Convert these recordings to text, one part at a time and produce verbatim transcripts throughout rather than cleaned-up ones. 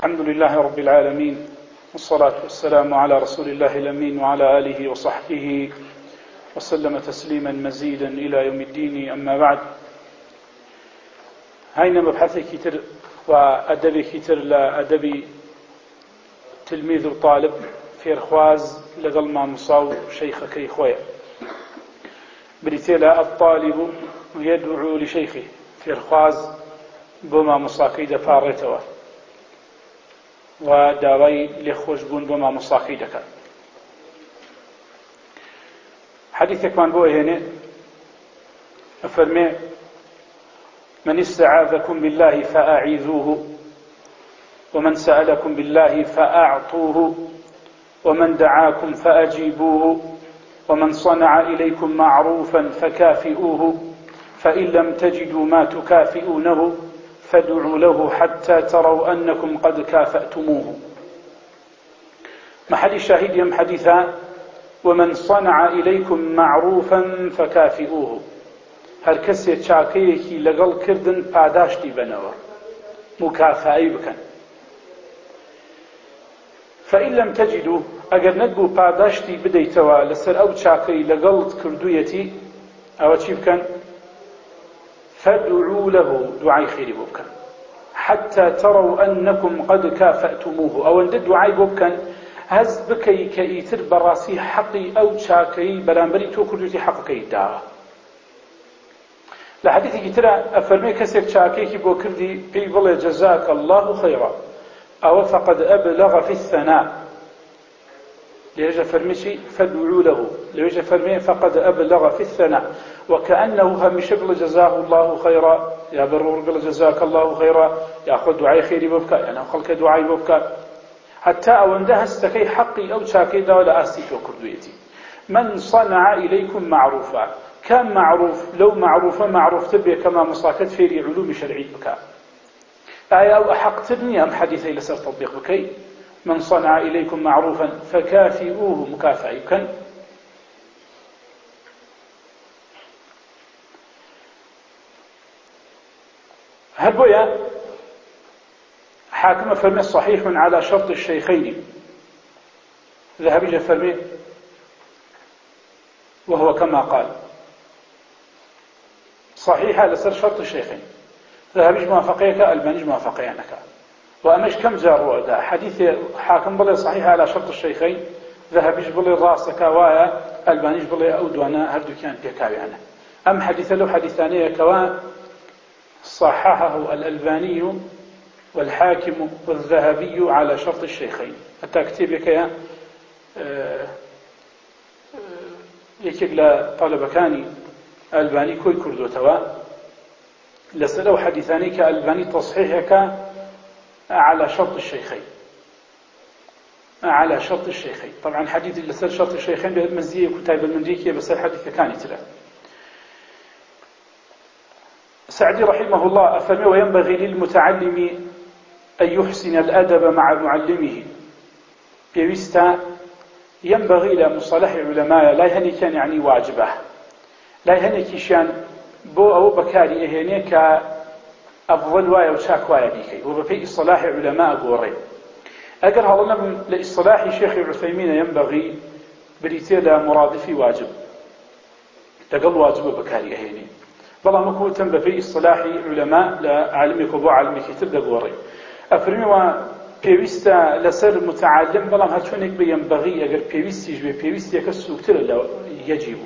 الحمد لله رب العالمين، والصلاة والسلام على رسول الله الأمين وعلى آله وصحبه وسلم تسليما مزيدا إلى يوم الدين. أما بعد، هاينا مبحثي كتر وأدبي كتر لأدبي تلميذ وطالب في رخواز لقل ما مصاو شيخ كي خويا بريتيلا الطالب يدعو لشيخه في رخواز بما مصاكي دفارته وداوي لخوش بون بما مصاكي دكا. حديثك من بوه هنا أفرمي: من استعاذكم بالله فأعيذوه، ومن سألكم بالله فأعطوه، ومن دعاكم فأجيبوه، ومن صنع إليكم معروفا فكافئوه، فإن لم تجدوا ما تكافئونه فادعوا له حتى تروا أنكم قد كافأتموه. محل الشاهد يم حديثا: ومن صنع إليكم معروفا فكافئوه. هر کسی چاکەیەکی لەگەڵ کردن پاداشتی بنەوە، مکافایی بکەن. فإن لم تجدوا، ئەگەر نەتبوو پاداشتی بدەیتەوە لەسەر ئەو چاکەی لەگەڵت کردوویەتی، ئەوە چی بکەن؟ فادعوا له، دعای خێری بۆ بکەن. حتى تروا أنكم قد كافأتموه، ئەوەندە دعای بۆ بکەن هەز بکەی کە ئیتر بەڕاستی حەقی ئەو چاکەی بەرامبەری تۆ کردوویەتی حەقەکەی داوە. لە حەدیثێکی ترە ئەفەرمێ کەسێک چاکەیەکی بۆ کردی پێی بڵێ جەزاک الله خەیرا، ئەوە فقد أبلغ في الثناء. لێژە فەرمی چی؟ فادعوا له. لێژە فەرمێ فقد أبلغ في الثناء، وكأنه هەمیشە بڵێ جەزاه الله خەیرا، یا بەڕۆ بڵێ جەزاک الله خەیرا، یا خۆ دوعای خێری بۆ بکە، یان خەڵکە دوعای بۆ بکە، حتى ئەوەندە هەستەکەی حەقی ئەو چاکەی داوە لە ئاستی تۆ کردوویەتی. من صنع إليكم معروفا، كان معروف لو معروفة معروف تبي كما مصاكت في علوم شرعي بكا. آية أو أحق تبني أم حديثي لسر تطبيق بكي: من صنع إليكم معروفا فكافئوه مكافأ يمكن. هبويا حاكم فرمي صحيح على شرط الشيخين، ذهبي فرمي وهو كما قال صحيحة لسر شرط الشيخين، ذهبيش موافقيك ألبانيش موافقينك. وأمش كم جار دا حديث حاكم بلي صحيحة على شرط الشيخين، ذهبيش بلي راسك وايا، ألبانيش بلي أودوانا هردو كان بيكاويانا. أم حديث له حديثانية كوا صححه الألباني والحاكم والذهبي على شرط الشيخين. حتى كتبك يا يكيق لطلب كاني ألباني كوي كردو توا لسلو حديثاني كألباني تصحيحك على شرط الشيخين، على شرط الشيخين. طبعا حديث لسل شرط الشيخين بمزية كتاب المنديكية، بس الحديث كانت له. سعدي رحمه الله أفرمي: وينبغي للمتعلم أن يحسن الأدب مع معلمه. بيوستا ينبغي لمصطلح علماء لا يهني كان يعني واجبه، لا يهني كيشان بو أو بكاري إهني كأفضل وايا وشاك وايا بيكي، وبفي إصلاح علماء قوري. أقر هذا نبن لإصلاح شيخ العثيمين ينبغي بريتيلا مرادفي واجب، تقل واجب بكاري إهني. بلا مكو تم بفي إصلاح علماء لعلمك وبو علمك تبدأ قوري. أفرمي وبيوستا لسر متعلم بلا هاتشونك بينبغي أقر بيوستيش بيوستي يكسوكتر لو يجيبه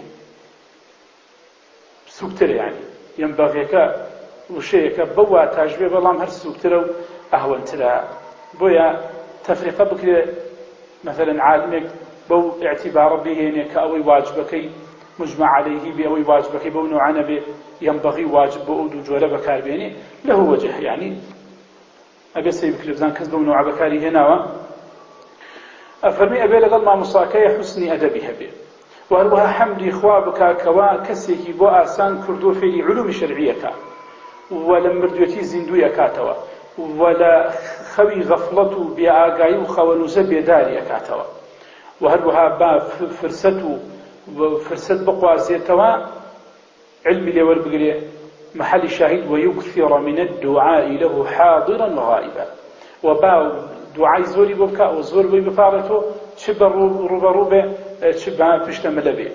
سوكتر، يعني ينبغيك وشيك بوا تاجبه بلام هر سوكتر أهون ترى. بويا تفرقة بكرة مثلا عالمك بو اعتبار به إنك أوي واجبك مجمع عليه بأوي واجبك بو نوعنا به ينبغي واجب بأودو جوالة بكار بيني له وجه، يعني أبي سيبك لبزان كذب نوع بكاري هنا. أفرمي أبي لغل ما مصاكي حسن أدبها به، وهروها حمد إخوابك كوا كسيكي بو آسان كردو في علوم شرعية، ولا مردوتي زندوية كاتوا، ولا خوي غفلتو بآقاي وخوانوزة بيداري كاتوا، وهروها با فرستو فرست بقوازيتوا علمي ليور بقري محل شاهد: ويكثر من الدعاء له حاضرا وغائبا. وباو دعاء زوري بوكا وزور بي بفارته شبر روبروبه شبه بشتمل به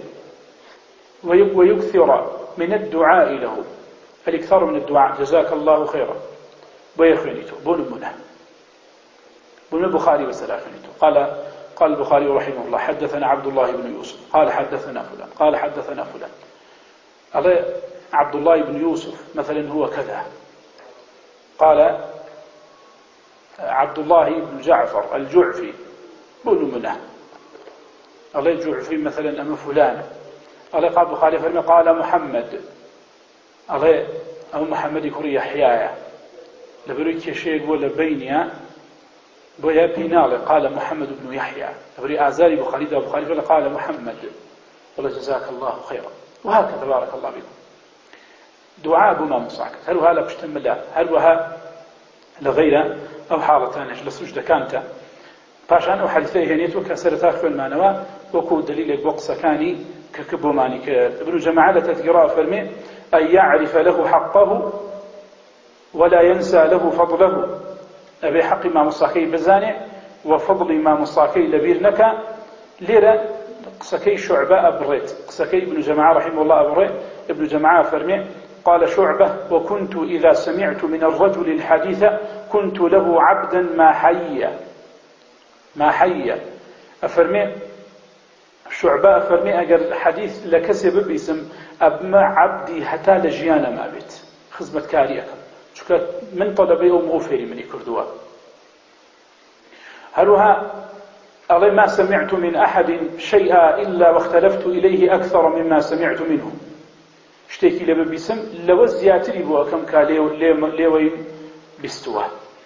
ويكثر من الدعاء له الإكثار من الدعاء جزاك الله خيرا ويخونيته بنمنا بن البخاري وسلافنيته قال قال البخاري رحمه الله حدثنا عبد الله بن يوسف قال حدثنا فلان قال حدثنا فلان قال عبد الله بن يوسف مثلا هو كذا قال عبد الله بن جعفر الجعفي بنمنا قال الجعفي مثلا أم فلان قال قال البخاري فرمى قال محمد قال أو محمد كري يحيى لبريك شيء ولا بينيا بويا بينال قال محمد بن يحيى لبري آزاري بخاري ده بخاري قال محمد والله جزاك الله خيرا وهكذا بارك الله بكم دعاء بما مصاك هل هذا بشتم لا هل وها لغيره أو حالة ثانية لسجدة كانت باشان أو حديثي هنيتو كسرتها خوين مانوا وكو دليل بقصة كاني ككبو ماني ابن جماعة تذكراء فرمي أن يعرف له حقه ولا ينسى له فضله أبي حق ما مصاكي بزاني وفضل ما مصاكي لبيرنك ليرة قسكي شعبة أبريت قسكي ابن جماعة رحمه الله أبريت ابن جماعة فرمي قال شعبة وكنت إذا سمعت من الرجل الحديث كنت له عبدا ما حي ما حي أفرمي شعبة أفرمي أجر الحديث لكسب باسم أبما عبدي حتى لجيانا ما بيت خزمة كاريكم شكرا من طلبي أم غفري من كردوا هلها أظن ما سمعت من أحد شيئا إلا واختلفت إليه أكثر مما سمعت منه اشتكي لبا باسم لو زياتري بو أكم كاليوين بستوى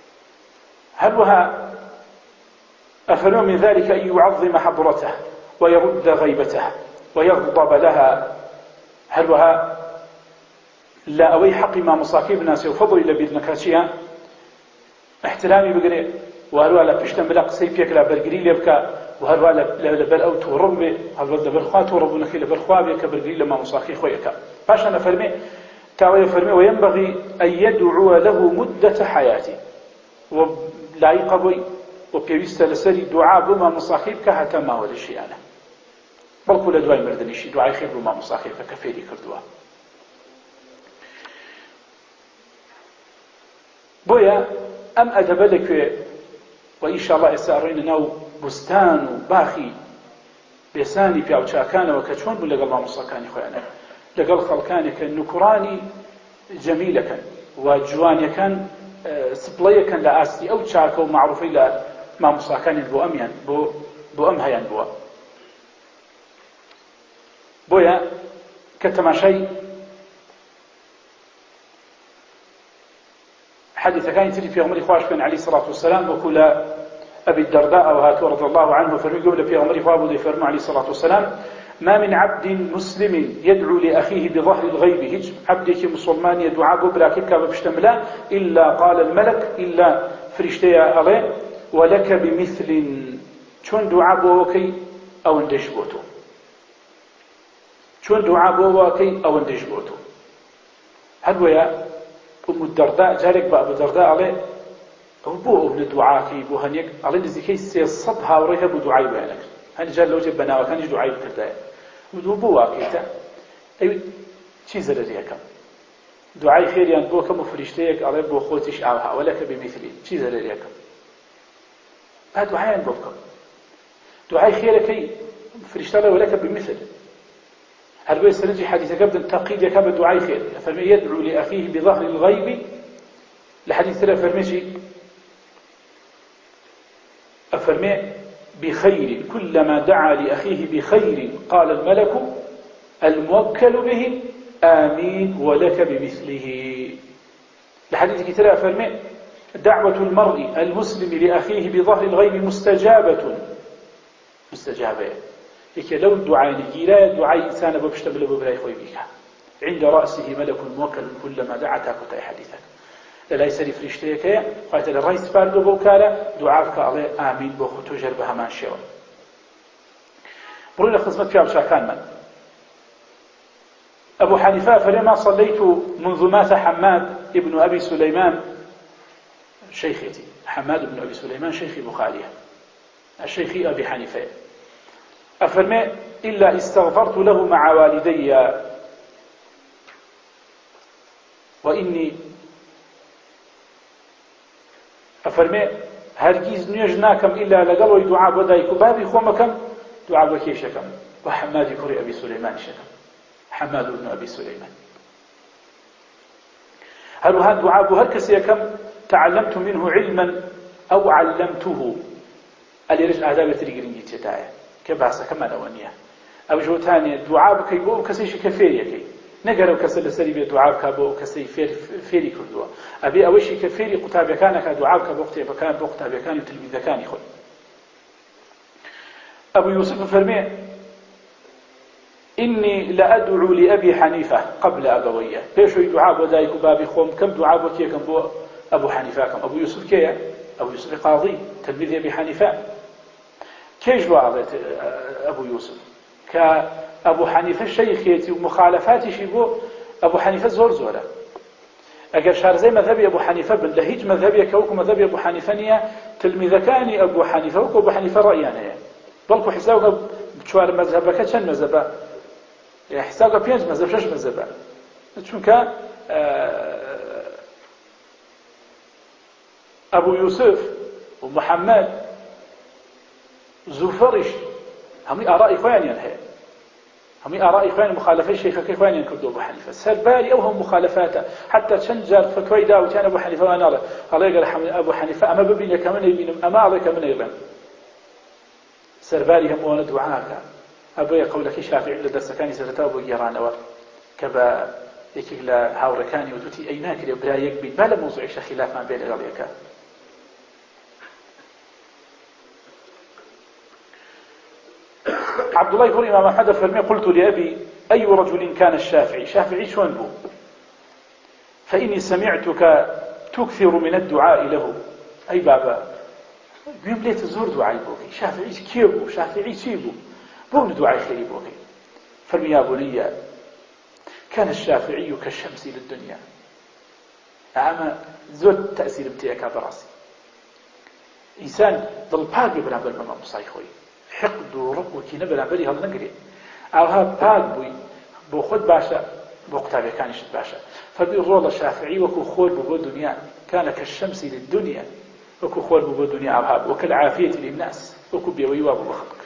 هلها أفنوا من ذلك أن يعظم حضرته ويرد غيبته ويغضب لها هلها لا أوي حق ما مصاكيب ناس وفضل إلى بيدنكاشيها احترامي بقري وهلوا لا بيشتم بلا قصي فيك لا برقري لبكا وهلوا لا لبل أو تورب هلوا لبرخوا تورب نخي لبرخوا بك برقري لما مصاكي خويك باش أنا فرمي تاوي فرمي وينبغي أن يدعو له مدة حياتي ولا يقبي وبيست لسري دعاء بما مصاحبك حتى ما ولا شيء أنا بل كل دعاء مردني شيء دعاء خير بما مصاحبك كفيري كردوا بويا أم أدبلك وإن شاء الله يسأرين نو بستان باخي بساني في أوشاكان وكشون بلغ الله مصاكاني خويانا لقل خلقانك النكراني جميلة وجواني كان سبلية كان لأسي أو شاكا ومعروفي لا ما مصاكان بو أميان بو بو أمهيان بو بويا كتماشي حديث كان يتري في عمر خواش بن عليه الصلاة والسلام وكل أبي الدرداء وهاتو رضي الله عنه فرمي قبل في عمر خواب ذي فرمى عليه الصلاة والسلام ما من عبد مسلم يدعو لأخيه بظهر الغيب هج عبدك مسلمان يدعى براكبك وبشتملا إلا قال الملك إلا فرشتي عليه ولك بمثل شون دعاء بوكي أو اندش بوتو شون دعاء بوكي أو اندش بوتو هل ويا أم الدرداء جارك بأبو الدرداء عليه أو بو ابن دعاكي بو هنيك على نزيكي سيصبها وريها بدعاء بيانك هل جال لو جبنا وكان يدعاء بكرداء ودو بو واكيتا أي چیز لريكم دعاء خير يعني بو كم فرشتيك عليه بو خوتش أوها ولك بمثلي چیز لريكم هذا دعاء بوكم دعاء خيرك فرشتة ولك بمثل هل بو يستنجي حديث قبل تقييد يكاب الدعاء خير فمن يدعو لأخيه بظهر الغيب لحديث ثلاث فرمشي أفرمي بخير كلما دعا لأخيه بخير قال الملك الموكل به آمين ولك بمثله لحديث كتير أفرمي دعوة المرء المسلم لأخيه بظهر الغيب مستجابة مستجابة لكي لو الدعاء نجيلا دعاء إنسان ببشتبل ببراي خوي بك عند رأسه ملك موكل كلما دعتك وتأي حديثك لا يسري فريشتيك قالت الرئيس فاردو بوكالا دعاءك عليه آمين بوخو تجر بهمان شوى بروي لخصمت في أبشاكان من أبو حنيفة فلما صليت منذ مات حماد ابن أبي سليمان شيخيتي حماد بن أبي سليمان شيخ بخاري الشيخ أبي حنيفة أفرمي إلا استغفرت له مع والدي وإني أفرمي هرگيز نوێژ ناکەم إلا لەگەڵەوەی دوعا بۆ دایک و بابی خۆمەکەم دوعا بۆ کێشەکەم بۆ حەمادی کوڕی ئەبی سولەیمان شەکەم حەماد بن ئەبی سولەیمان هەروەها دوعا بۆ هەر کەسێکم تعلمت منه علما أو علمته ئەلێرەش ئادابێتری گرنگی تێدایە کە باسەکەمانەوە نییە ئەو ژۆتانێ دوعا بکەی بۆ ئەو کەسێکی کە فێریەکەی نەگەر ئەو کەسە لەسەری بێ دوعا بکە بۆ ئەو کەسەی فێری کردووە ئەبێ ئەوەشی کە فێری قوتابیەکانەکە دوعا بکە بۆ قوتێبەکان بۆ قوتابیەکانی و تلمیذەکانی خۆی أبو يوسف فرمي إني لأدعو لأبي حنيفة قبل أبويه بيشو دعاء بو دايك بابي خوم كم دعاء بو كي كم بو أبو حنيفة كم أبو يوسف كي أبو يوسف قاضي تلميذ أبي حنيفة كيش دعاء أبو يوسف كأبو حنيفة شيخيتي ومخالفاتي شبو أبو حنيفة زور زورة أجر شارزي مذهبي أبو حنيفة بن لهيج مذهبي كوكو مذهبي أبو حنيفة نية تلميذ كاني أبو حنيفة وكو أبو حنيفة رأيانية بەڵکو حسابکە چوار مەذهبەکە چەند مەذهبە حسابکە پێنج مەذهب شەش مەذهبە چونکە ئەبوو یوسف و محەممەد زوفەڕیش هەمووی ئاڕای خۆیانیان هەیە هەمووی ئاڕای خۆیان مخالفەی شەیخەکەی خۆیانیان کردووە بۆ حەنیفە سەرباری ئەو هەموو مخالفاتە حتا چەند جار فتوای داوتیان ئەبوو حەنیفەوان ناڵێ هەڵێ گەر ئەبوو حەنیفە ئەمە ببینە کە من نەیبینم ئەمە ئەڵێ کە من نەیڵێم سەرباری هەمووانە دوعاکە ئەبێ قەولەکەی شافعی لە دەرسەکانی سەرەتاوە بۆ گێڕانەوە کە بە یەکێک لە هاوڕەکانی وتوتی ئەی ناکرێ برا یەک بیت با لە مۆزوعیشە خلافمان بێ لەگەڵ یەکە عبد الله يقول إمام أحمد فرمي قلت لأبي أي رجل كان الشافعي شافعي شون بو فإني سمعتك تكثر من الدعاء له أي بابا قوم ليت زور دعاء بوكي شافعي كيبو شافعي تيبو بون دعاء خيري بوكي فرمي يا بني كان الشافعي كالشمس للدنيا أما زود تأثير بتاعك براسي إنسان ضل باقي برابر مما مصاي خوي حقد ورق وكينا برابري هل نقري أوها باق بوي بو خود باشا بو قتابي كان يشد باشا فرمي الرول الشافعي وكو خول بو الدنيا كان كالشمس للدنيا وكو خول بو الدنيا أوهاب وكالعافية للناس وكو بيويواب بخطك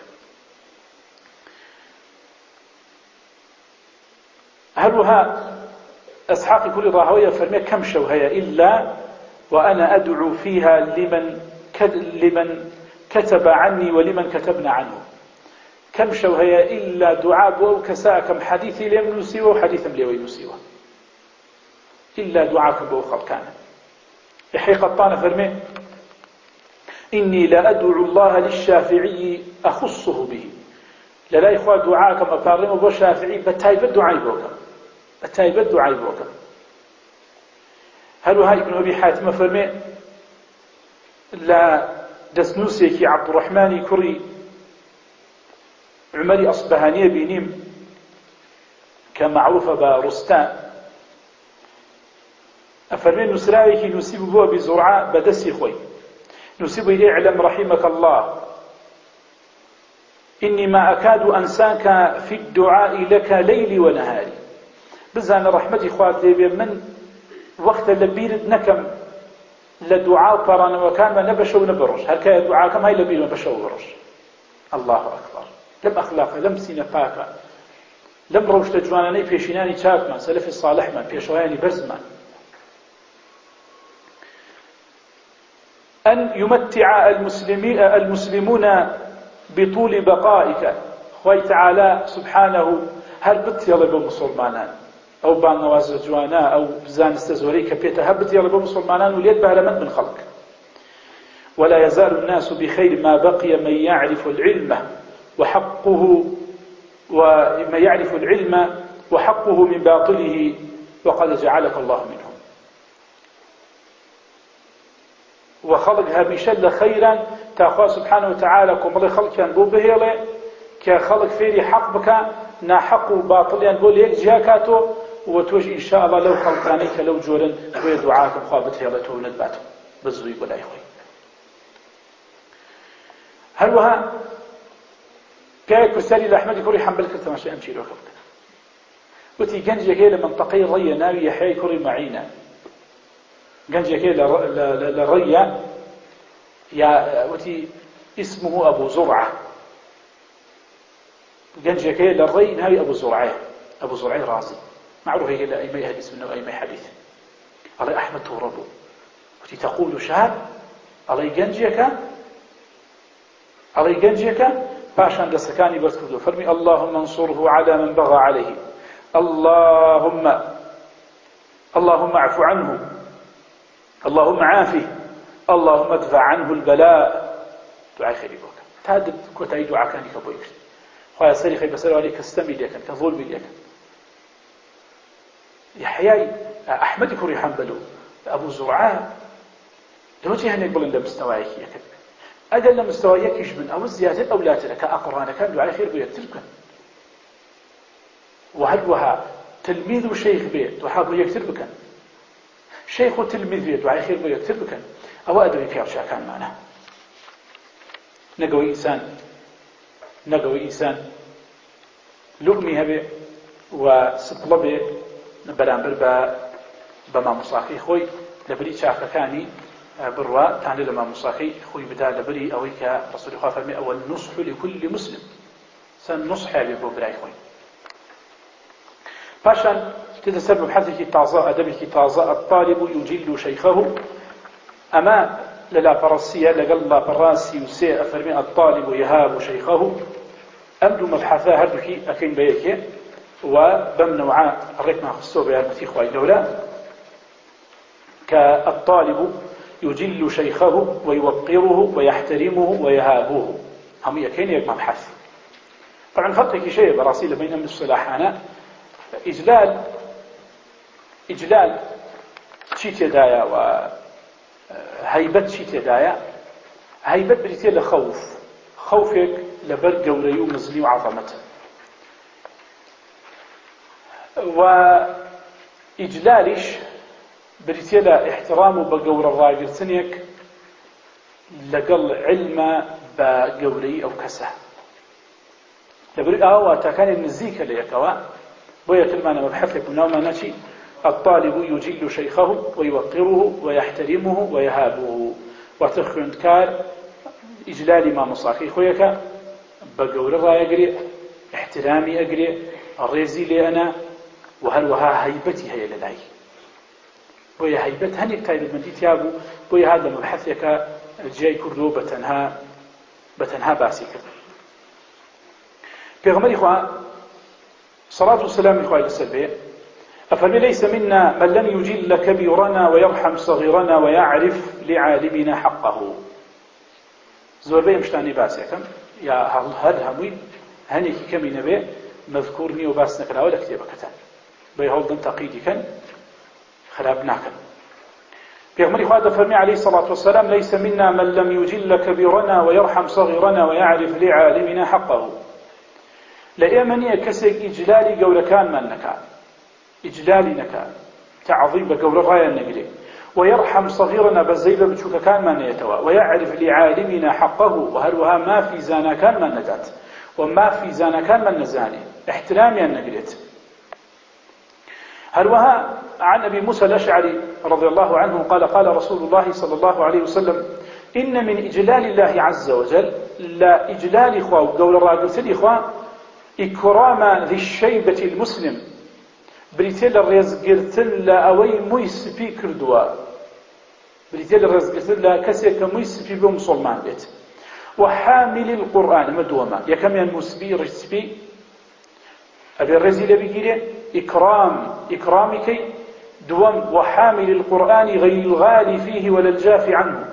هلوها أسحاق كل راهوية فرمي كم شوهية إلا وأنا أدعو فيها لمن لمن كتب عني ولمن كتبنا عنه كم شوهية إلا دعاء بو كساء كم حديثي لم نسيوه وحديثا ليوي نسيوه إلا دعاء بو خلقان يحيى قطان فرمي إني لأدعو الله للشافعي أخصه به للا إخوة دعاءكم أفارموا بو شافعي بتايبة دعاء بوكم بتايبة دعاء بوكم هل هاي ابن أبي حاتم فرمي لا دسنوسيكي عبد الرحمن كري عمري أصبهانية بينيم كمعروفة برستان أفرمي نسراويكي نسيب بو بزرعاء بدسي خوي نسيب اعلم رحمك الله إني ما أكاد أنساك في الدعاء لك ليلي ونهاري بزان رحمتي خوات لي من وقت لبيرد نكم لدعاء طران وكان ما نبشو نبرش هل كان دعاكم هاي لبير نبشو نبرش الله أكبر لم أخلاق لم سين باكا لم روش تجواناني بيشيناني تاكمان سلف الصالح من بيشواني برزمان أن يمتع المسلمين المسلمون بطول بقائك خوي تعالى سبحانه هل بت يلا بمسلمانان أو بان نواز جوانا أو بزان استزوري كبيتا هل بت يلا بمسلمانان وليد بهلمت من خلق ولا يزال الناس بخير ما بقي من يعرف العلم وحقه ومن يعرف العلم وحقه من باطله وقد جعلك الله منهم وخلق هميشة خيرا تأخوة سبحانه وتعالى كمالي خلق كان بو بهيلي كخلق فيري حق بك نا حق وباطل ينقول يك جهاكاتو وتوج إن شاء الله لو خلقانيك لو جورا ويدعاكم خوابت هيلته وندباتهم بزوي ولا يخوي هروها كاي كسالي لأحمد كوري حنبل كرت ماشي أمشي له كبك وتي جنجي كي لمنطقي الرية ناوي يحيى كوري معينا جنجي كي للرية يا وتي اسمه أبو زرعة جنجي كي للري ناوي أبو زرعة أبو زرعة رازي معروف هي لا أي ما يحدث منه أي ما حديث علي أحمد توربه وتي تقول شاب علي جنجيك علي جنجيك باشان دسكاني بس كردو فرمي اللهم انصره على من بغى عليه اللهم اللهم اعف عنه اللهم عافه اللهم ادفع عنه البلاء دعاء خير بك تهدد كوتاي دعاء كان كبويك خويا سريخي بسرو عليك استمي لك كظلم لك يحيى احمد كوري حنبلو ابو زرعه لو جه هنيك بلند مستوايك يكتب أدل مستويك يشبن أو الزيادة أو لا تلك أقران كان دعاء خير بيكترك وهل وها تلميذ وشيخ بيت وحاب يكترك شيخ وتلميذ بيت دعاء خير بيكترك أو أدري في عشاء كان معنا نقوي إنسان نقوي إنسان لقمي هبي وسطلبي برامبر بما مصاخي خوي لبري شاكا كاني بروا تعني لما مصاخي خوي بدا لبري أويك رسول الله فرمي أول نصح لكل مسلم سن نصح بيبو براي خوي باشا تتسبب حدث تازا أدبك تازا الطالب يجل شيخه أما للا فرسية لقل الله براسي وسيء فرمي الطالب يهاب شيخه أمدو مبحثا هردك أكين بيك وبمنوعا الرقم خصو بيان مسيح خوي لولا كالطالب يجل شيخه ويوقره ويحترمه ويهابه هم يكين يك مبحث طبعا فرقك شيء براسيل بين من الصلاحانة إجلال إجلال شيت يدايا وهيبت شيت يدايا هيبت بريتي لخوف خوفك لبر قوري ومزني وعظمته وإجلالش بريتي لا احترامه بقور الراجرتنيك لقل علم بقوري أو كسه لبري آه وتكان النزيك ليكوا بويا كلمة مبحثك ونوما نشي الطالب يجل شيخه ويوقره ويحترمه ويهابه وتخرن كار إجلال ما مصاخي خويك بقور الراجري احترامي أجري الرزي لي أنا وهل وها هيبتي هي للاي بويا هيبت هنيك تايب من ديتيابو بويا هذا مبحثك جاي كردو بتنها بتنها باسيك بيغمر إخوة صلاة والسلام إخوة السلبية أفمن ليس منا من لم يجل كبيرنا ويرحم صغيرنا ويعرف لعالمنا حقه زور بي مشتاني باسيكم يا هل هموي هنيك كمي نبي مذكورني وباسنا كلا ولا كتابة كتان بي هولدن تقيدي كان خرابنا كان بيغمر إخوة فرمي عليه الصلاة والسلام ليس منا من لم يجل كبيرنا ويرحم صغيرنا ويعرف لعالمنا حقه لأيمني كسك إجلالي قول كان من نكا إجلالي نكا تعظيم بقول رايا النقلي ويرحم صغيرنا بزيبا بشوك كان من يتوى ويعرف لعالمنا حقه وهلوها ما في زانا كان من ندات وما في زانا كان من نزاني احترامي النقليت هلوها عن أبي موسى الأشعري رضي الله عنه قال قال رسول الله صلى الله عليه وسلم إن من إجلال الله عز وجل لا إجلال إخوة وقول الراجل الإخوة إكرام ذي الشيبة المسلم بريتيل الرزقرتن لا أوي مويس في كردوا بريتيل الرزقرتن لا كسيك مويس في بمسلمان بيت وحامل القرآن مدوما يكم ينمسبي رسبي أبي الرزيل بيجيله إكرام إكرامك دوم وحامل القرآن غير الغالي فيه ولا الجاف عنه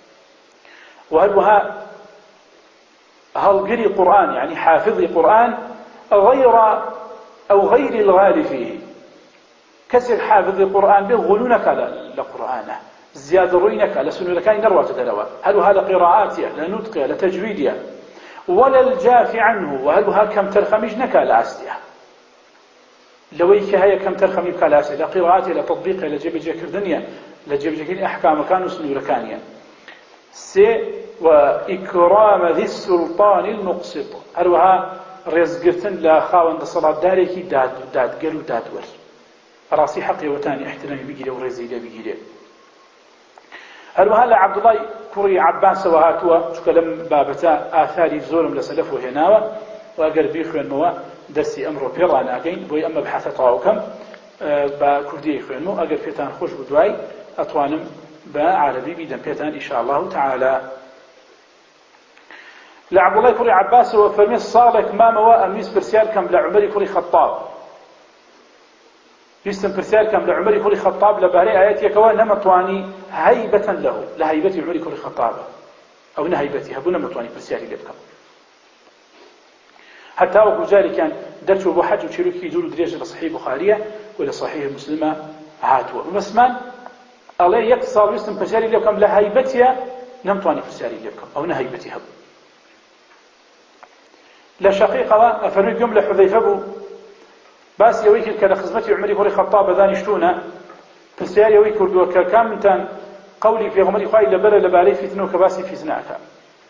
وهلها هل قري قرآن يعني حافظي قرآن غير أو غير الغالي فيه كسر حافظي قرآن به غلونك لقرآنه زيادة روينك لسنو لكاين نروى تدلوى هل هذا قراءاتي لنطقية لتجويدية ولا الجاف عنه وهل ها كم ترخمجنك لأسدية لويك هيا كم ترخمي بكالاسي لقراءاتي لتطبيقي لجيب جيك الدنيا لە جێبجێکردنی ئەحکامەکان و سنوورەکانیان. سێ وإكرام ذي السلطان المقسط، هەروەها ڕێزگرتن لە خاوەندە سەڵاتدارێکی دادگەر و دادوەر، ڕاستی حەقیەوەتانی احترامی بگیرێ و ڕێزی لێ بگیرێ. هەروەها لە عەبدوڵای کوڕی عەباسەوە هاتووە، چونکە لەم بابەتە ئاثاری زۆرم لە سەلەف هێناوە و ئەگەر بیخوێنمەوە دەستی ئەمڕۆ پێڕاناگەین، بۆی ئەمە بەحەثە تەواوکەم بە کوردی خوێنمەوە، ئەگەر پێتان خۆش بوو دوای ئەتوانم بە عەرەبی بیدەم پێتان ئینشاء الله تعالى. لە عەبدوڵای کوڕی عەباسەوە فەرمێ ساڵێک مامەوە ئەمویست پرسیار کەم لە عومەری کوڕی خەتاب، ویستم پرسیار کەم لە عومەری کوڕی خەتاب لەبارەی ئاەتێکەوە نەمەتوانی هەیبەتەن لەهو، لە هەیبەتی عومەری کوڕی خەتابە ئەو نە هەیبەتی هەبوو نەمەتوانی پرسیاری لێ بکەم. حتا وەکو جارێکیان دەرچوو بۆ حەج و چیرۆکی دوور و درێژە لە صحیح بوخاریە و لە صحیح مسلمە هاتووە، مسلمان ئەڵێ یەک ساڵ ویستم پرسیاری لێ بکەم لە هەیبەتیە نەمتوانی پرسیاری لێ بکەم، ئەو نە هەیبەتی هەبوو. لە شەقیقەوە ئەفەرمی گوێم لە حوذەیفە بوو باسی ئەوەی کرد کە لە خزمەتی عومەری کوڕی خەتاب بەدانیشتوونە، پرسیاری ئەوەی کردووە کە کامتان قەولی پێغەمبەری خوای لەبەرە لەبارەی فیتنە و کە باسی فیتنە ئەکات،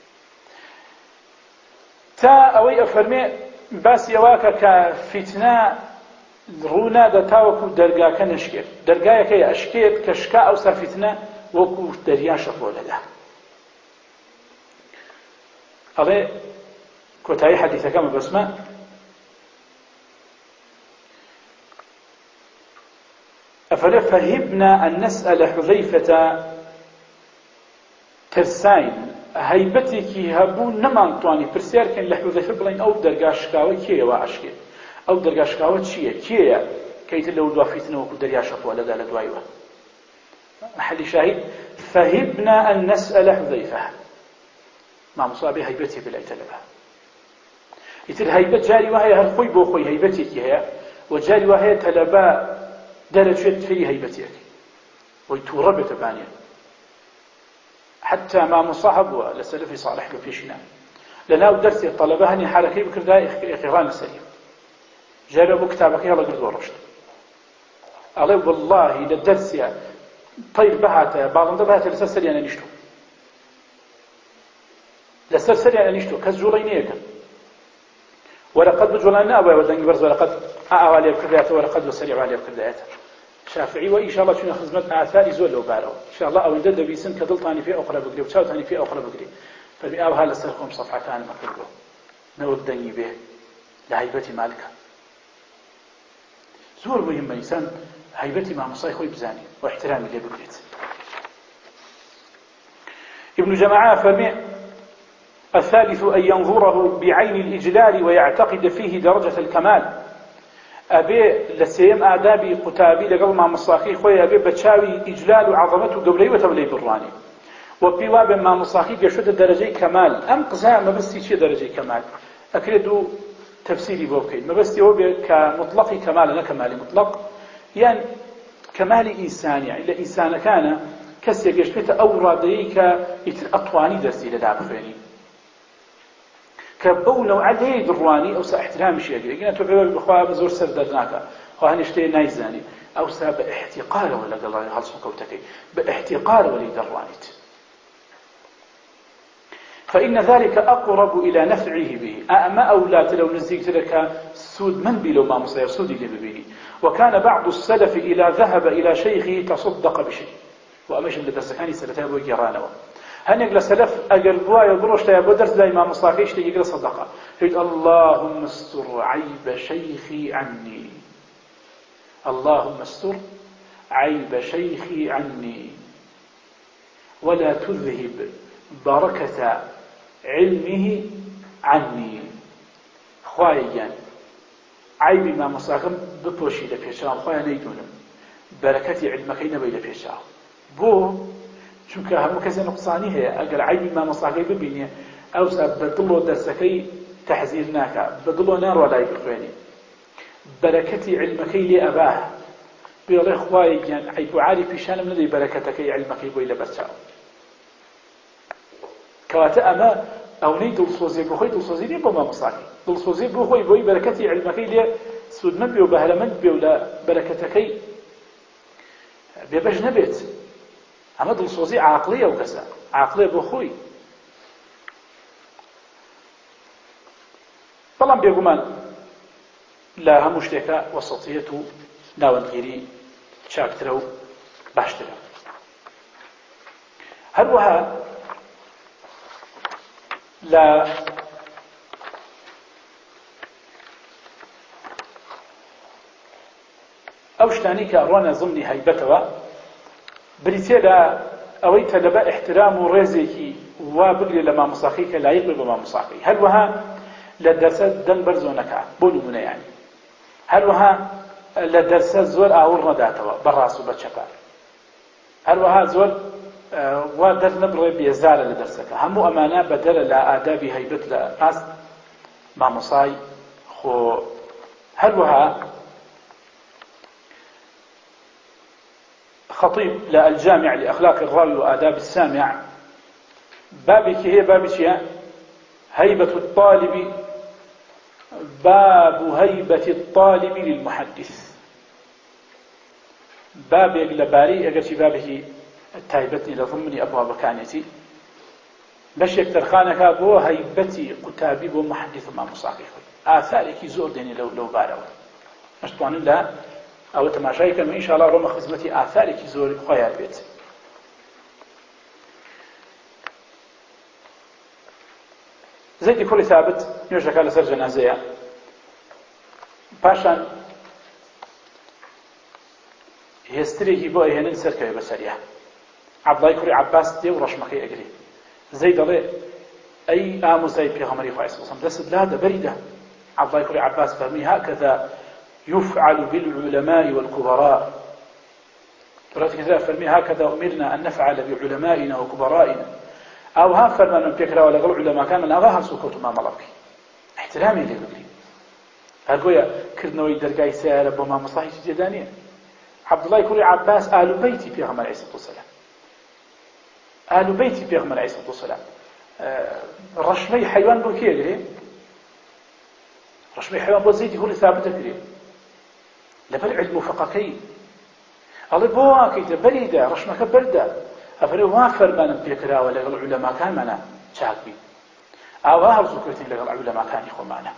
تا ئەوەی ئەفەرمێ باسی ئەوەکە کە فیتنە ڕوونادە تاوەکو دەرگاکە نەشکێت، دەرگایەکەی ئەشکێت کە شکا ئەوسا فیتنە وەکو دەریا شەڕۆ لەدا. ئەڵێ کۆتایی حەدیثەکەمە بەسمە أفلا فهبنا أن نسأل حذيفة ترساين هيبتك هبون نمان تواني برسيار كان لحذيفة بلين أو درقاشكاوة كيه وعشكي أو درقاشكاوة شيه كيه كيت لو دوافيتنا وكل درياشة ولا دالة دوايوة محل شاهد فهبنا أن نسأل حذيفة ما مصابي هيبتي بلا يتلبها يتل هيبت جاري وهي هالخوي بو خوي هيبتك هي وجاري وهي تلبا دەرەچێت فێری هەیبەتێک وەی تووڕە بێتە بانیان. حتا مامۆستا هەبووە لە سەلەفی ساڵح بە پێشینە لە ناو دەرسێک تەڵەبە هەنی حرەکەی بکردا ئێقیڕان لەسەری جارێ بۆ کتابەکەی هەڵەگرتووە ڕۆشت، ئەڵێ وەڵڵاهی لە دەرسێ تەیر بەهاتە باڵندە بەهاتە لەسەر سەریان ئەنیشتووە، لەسەر سەریان ئەنیشتووە کەس جوڵەی نەیەکەن وەرەقەت بجوڵان نابایەوە دەنگی بەرز وەرەقەت ئاوالێ بکردایەتە وەرەقەت بەسەری ئاوالێ بکردایەتە. شافعی و ئینشاءالله چونە خزمەت ئاثاری زۆر لەو بارەوە ئینشاءالله ئەوەندە دەبیسن کە دڵتانی پێ ئەوقرە بگرێ و چاوتانی پێ ئەوقرە بگرێ. فەرمی ئاوها لەسەر خۆم سەفحەکانمە کردووە نەوەک دەنگی بێ لە هەیبەتی مالکە. زۆر مهمە ئینسان هەیبەتی مامۆستای خۆی بزانێ و احترامی لێ بکرێت. ابن جماعة فەرمێ الثالث أن ينظره بعين الإجلال ويعتقد فيه درجة الكمال. أبي لسيم آدابي قتابي لقل ما مصاخي خوي أبي بتشاوي إجلال وعظمته قبلي وتبلي براني وبيواب ما مصاخي قشوت درجة كمال أم قزاء ما بس شيء درجة كمال أكيدو تفسيري بوكين ما بس هو كمطلق كمال لا كمال مطلق يعني كمال إنسان يعني إلا إنسان كان كسي قشوت أوراديك أطواني درسي لدعب فيني كبو نوع ليه درواني أو سا احترام شيء يقولنا تبعوا بخواه بزور سر درناك خواه نشتري نايزاني أو سا باحتقار ولا قال الله هالصوك وتكي باحتقار ولي درانيت فإن ذلك أقرب إلى نفعه به أما أولاد لو نزيقت لك سود من بي لو ما مصير سودي اللي ببيني. وكان بعض السلف إلى ذهب إلى شيخه تصدق بشيء وأمشي من درسكاني سلتها بو جيرانه هنيك لسلف أجل بوايا بروشتا يا بدرس لا إمام مصاقيش تيجي صدقة يقول اللهم استر عيب شيخي عني اللهم استر عيب شيخي عني ولا تذهب بركة علمه عني خوايا عيب إمام مصاقم ببوشي لبيشاو خوايا نيدونم بركة علمك نبي لبيشاو بو چونکە هەموو کەسێ نقصانی هەیە ئەگەر عیبی مامۆستاکەی ببینێ ئەوسا بەدڵۆ دەرسەکەی تەحزیر ناکە بەدڵۆ ناڕوا لای بخوێنێ بەرەکەتی علمەکەی لێ ئەبا بێڵێ خوای گیان عیب و عاری پیشانم نەدەی بەرەکەتەکەی علمەکەی بۆی لەبەرچاو. کەواتە ئەمە ئەوەی دڵسۆزی بۆ خۆی دڵسۆزی نیە بۆ مامۆستاکەی دڵسۆزی بۆ خۆی بۆی بەرەکەتی علمەکەی لێ سوودمەند بێ و بەهرەمەند بێ و لە بەرەکەتەکەی بێبەش نەبێت ئەمە دڵسۆزی عاقڵیە و کەسە عاقڵێ بۆ خۆی. بەڵام بێگومان لە هەموو شتێکە وەسەطیەت و ناوەندگیری چاکترە و باشترە. هەروەها لە ئەو شتانی کە ئەڕوانە ضمنی هەیبەتەوە بریتێ لە ئەوەی تەلەبە احترام و ڕێزێکی وا بگرێت لە مامۆستاکەی کە لایق بێت بە مامۆستاکەی. هەروەها لە دەرسە دەنگ بەرزۆ نەکات بۆ نمونەیانی. هەروەها لە دەرسە زۆر ئاوڕ نەداتەوە بەڕاست و بەچەپە. هەروەها زۆر وا دەر نەبڕێ بێزارە لە دەرسەکە. هەموو ئەمانە بەدەرە لە ئادابی هەیبەت لە پاس مامۆسای خۆ. هەروەها خطيب لا الجامع لأخلاق الراوي وآداب السامع بابي كي هي بابي شيء هيبة الطالب باب هيبة الطالب للمحدث بابي لباري أجل بابه تايبتني لضمني أبواب كانتي باش يكتر خانك بو هيبتي قتابي بو محدث ما مصاقي آثارك زور ديني لو لو بارو مشتوانين لا أو تماشای کەم إن شاء الله ڕۆمە خزمەتی ئاثارێکی زۆر خۆیان بێت. زەیدی کوڕی ثابت نوێژەکە لەسەر جەنازەیە پاشان هێسترێکی بۆ ئەهێنن سەرکەوێ بەسەریە. عەبدوڵای کوڕی عەباس دێ و ڕەشمەکەی ئەگرێ. زەید دەڵێ ئەی ئامۆزای پێغەمبەری خوا عەلەیهی سەلام دەست لا دەبەریدا. عەبدوڵای کوڕی عەباس فەرمی هەکەذا يفعل بالعلماء والكبراء. براتك ذا فرمي هكذا أمرنا أن نفعل بعلمائنا وكبرائنا أو ها فرمان من بيكرا ولا قل علماء كان من أغاها سوكوت ما ملبك احترامي لي بقلي هرقويا كردنوي درقاي سيارة بما مصاحي جدانية. عبد الله يقول عباس آل بيتي في غمر عليه الصلاة والسلام آل بيتي في غمر عليه الصلاة والسلام أه رشمي حيوان بو كي أقري رشمي حيوان بو زيد يقول ثابت أقري لبر علم فقكي الله بواكي تبريدا رشمك بردا أفري وافر ما نبيكرا ولا قال علماء كان معنا شاكبي أو هذا ذكرتين لقال علماء كان يخو معنا.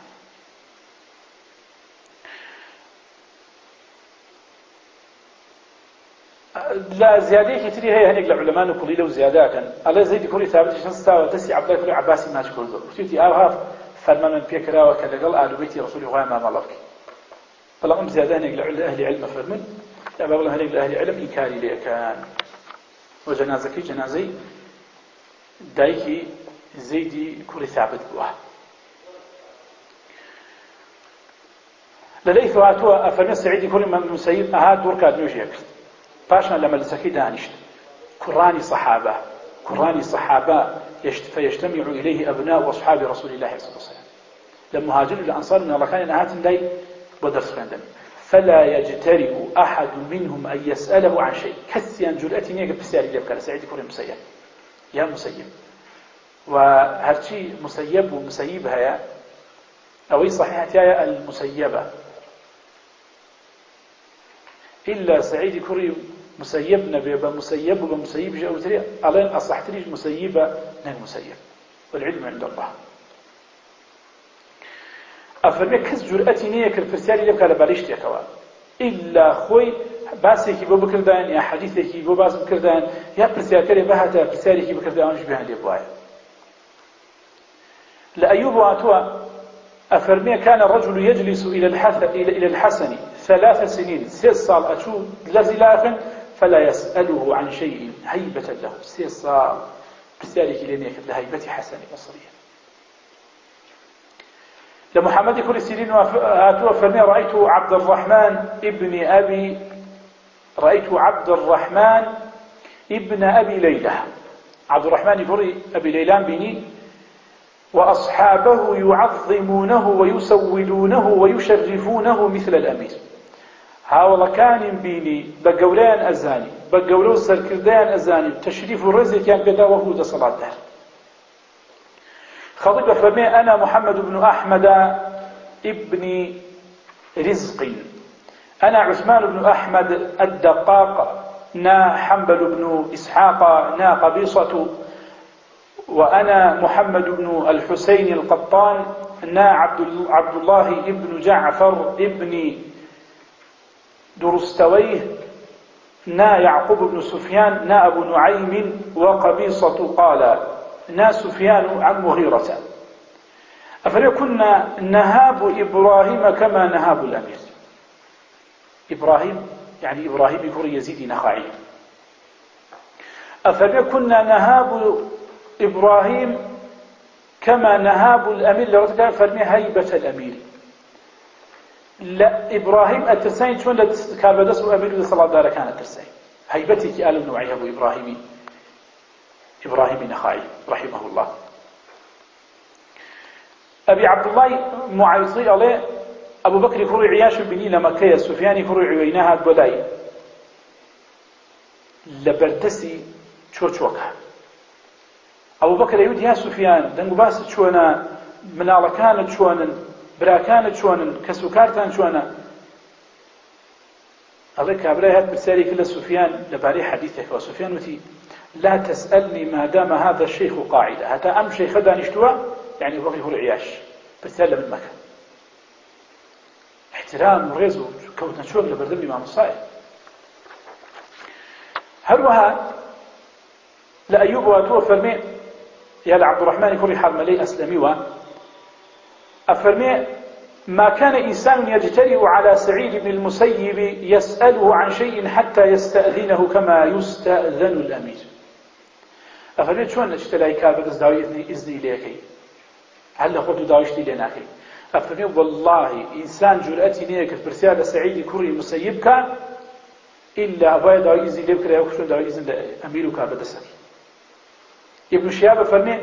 لا زيادة كتير هي هنيك العلماء نقولي له زيادة كان الله زيد كل ثابت شنستا وتسي عبد الله كل عباسي ما تقول ذو وتيتي أو هذا فرمان من بيكرا وكذا قال آل بيتي رسول الله ما ملك فلا أم زيادة هنيك لأهل علم فرمن لا بقول هنيك لأهل علم إنكاري ليه كان وجنازة جنازي دايكي زيدي كل ثابت بواه لدي ثواتوا أفرمي السعيدي كل من المسيب أهاد دور كاد نوجيك باشنا لما لسكي دانشت كراني صحابة كراني صحابة فيجتمع إليه أبناء وأصحاب رسول الله صلى الله عليه وسلم لما هاجروا الأنصار من الله كان أهات داي ودرس خندم فلا يجترئ أحد منهم أن يسأله عن شيء كسيان جرأتي نيجا بسياري لبكار سعيد كوري مسيب يا مسيب وهرشي مسيب ومسيب هيا أو صحيحة يا المسيبة إلا سعيد كوري مسيب نبي بمسيب وبمسيب جاء وتري ألين أصحتريج مسيبة نك مسيب والعلم عند الله أفرمي كس جرأتي نية كالفرسالي لبكا لباليش تيكوا إلا خوي باسيكي بو بكردان يا حديثيكي بو باس بكردان يا فرسالي بهاتا فرساليكي بكردان جبهان لبوايا لأيوب واتوا أفرمي كان الرجل يجلس إلى الحسن إلى الحسن ثلاث سنين سيس صال أشو لزلاف فلا يسأله عن شيء هيبة له سيس صال فرساليكي لنيك لهيبة حسن مصرية لمحمد كل سيرين واتوا فرمي رأيت عبد الرحمن ابن أبي رأيت عبد الرحمن ابن أبي ليلى عبد الرحمن يقول أبي ليلان بني وأصحابه يعظمونه ويسولونه ويشرفونه مثل الأمير هاولا كان بيني بقولان أزاني بقولو سركردان أزاني تشريف الرزق كان قدا وهو صلاة دار خطيب فرمي أنا محمد بن أحمد ابن رزق أنا عثمان بن أحمد الدقاق نا حنبل بن إسحاق نا قبيصة وأنا محمد بن الحسين القطان نا عبد الله بن جعفر بن درستويه نا يعقوب بن سفيان نا أبو نعيم وقبيصة قال نا سفيان عن مغيرة أفليكن نهاب إبراهيم كما نهاب الأمير. إبراهيم يعني إبراهيم كري يزيد نخعي. أفليكن نهاب إبراهيم كما نهاب الأمير لرتك فرمي هيبة الأمير. لا إبراهيم الترسين شون كان بدس الأمير صلى الله عليه وسلم كان الترسين هيبتك آل نوعي أبو إبراهيم إبراهيم نخعي رحمه الله. أبي عبد الله معيصي عليه أبو بكر كروي عياش بني لمكة سفيان كروي عيناها بولاي لبردسي شوشوكا أبو بكر يود يا سفيان دنگو باس شونا منالا كانت شونا برا كانت شونا كسوكارتان شونا الله كابرا هات بسالي كل سفيان لباري حديثك وسفيان وتي لا تسألني ما دام هذا الشيخ قاعدة حتى أم شيخ دانشتوا يعني أبو بكر كروي عياش بسالة من مكة احترام ورزو كوتنا شوق لبردم الإمام الصائب. هروها لأيوب واتو فرمي يا عبد الرحمن كوري حال ملي أسلمي أفرمي ما كان إنسان يجترئ على سعيد بن المسيب يسأله عن شيء حتى يستأذنه كما يستأذن الأمير. أفرمي شون اشتلاي كابد داوي إذني إليكي هل قلت داوشتي لناكي أفرمي والله إنسان جرأتي نيك برسالة سعيد كوري مسيبك إلا أبايا داوي إذن ليبك لا يكشون داوي إذن أميرك بدسك. ابن شهاب أفرمي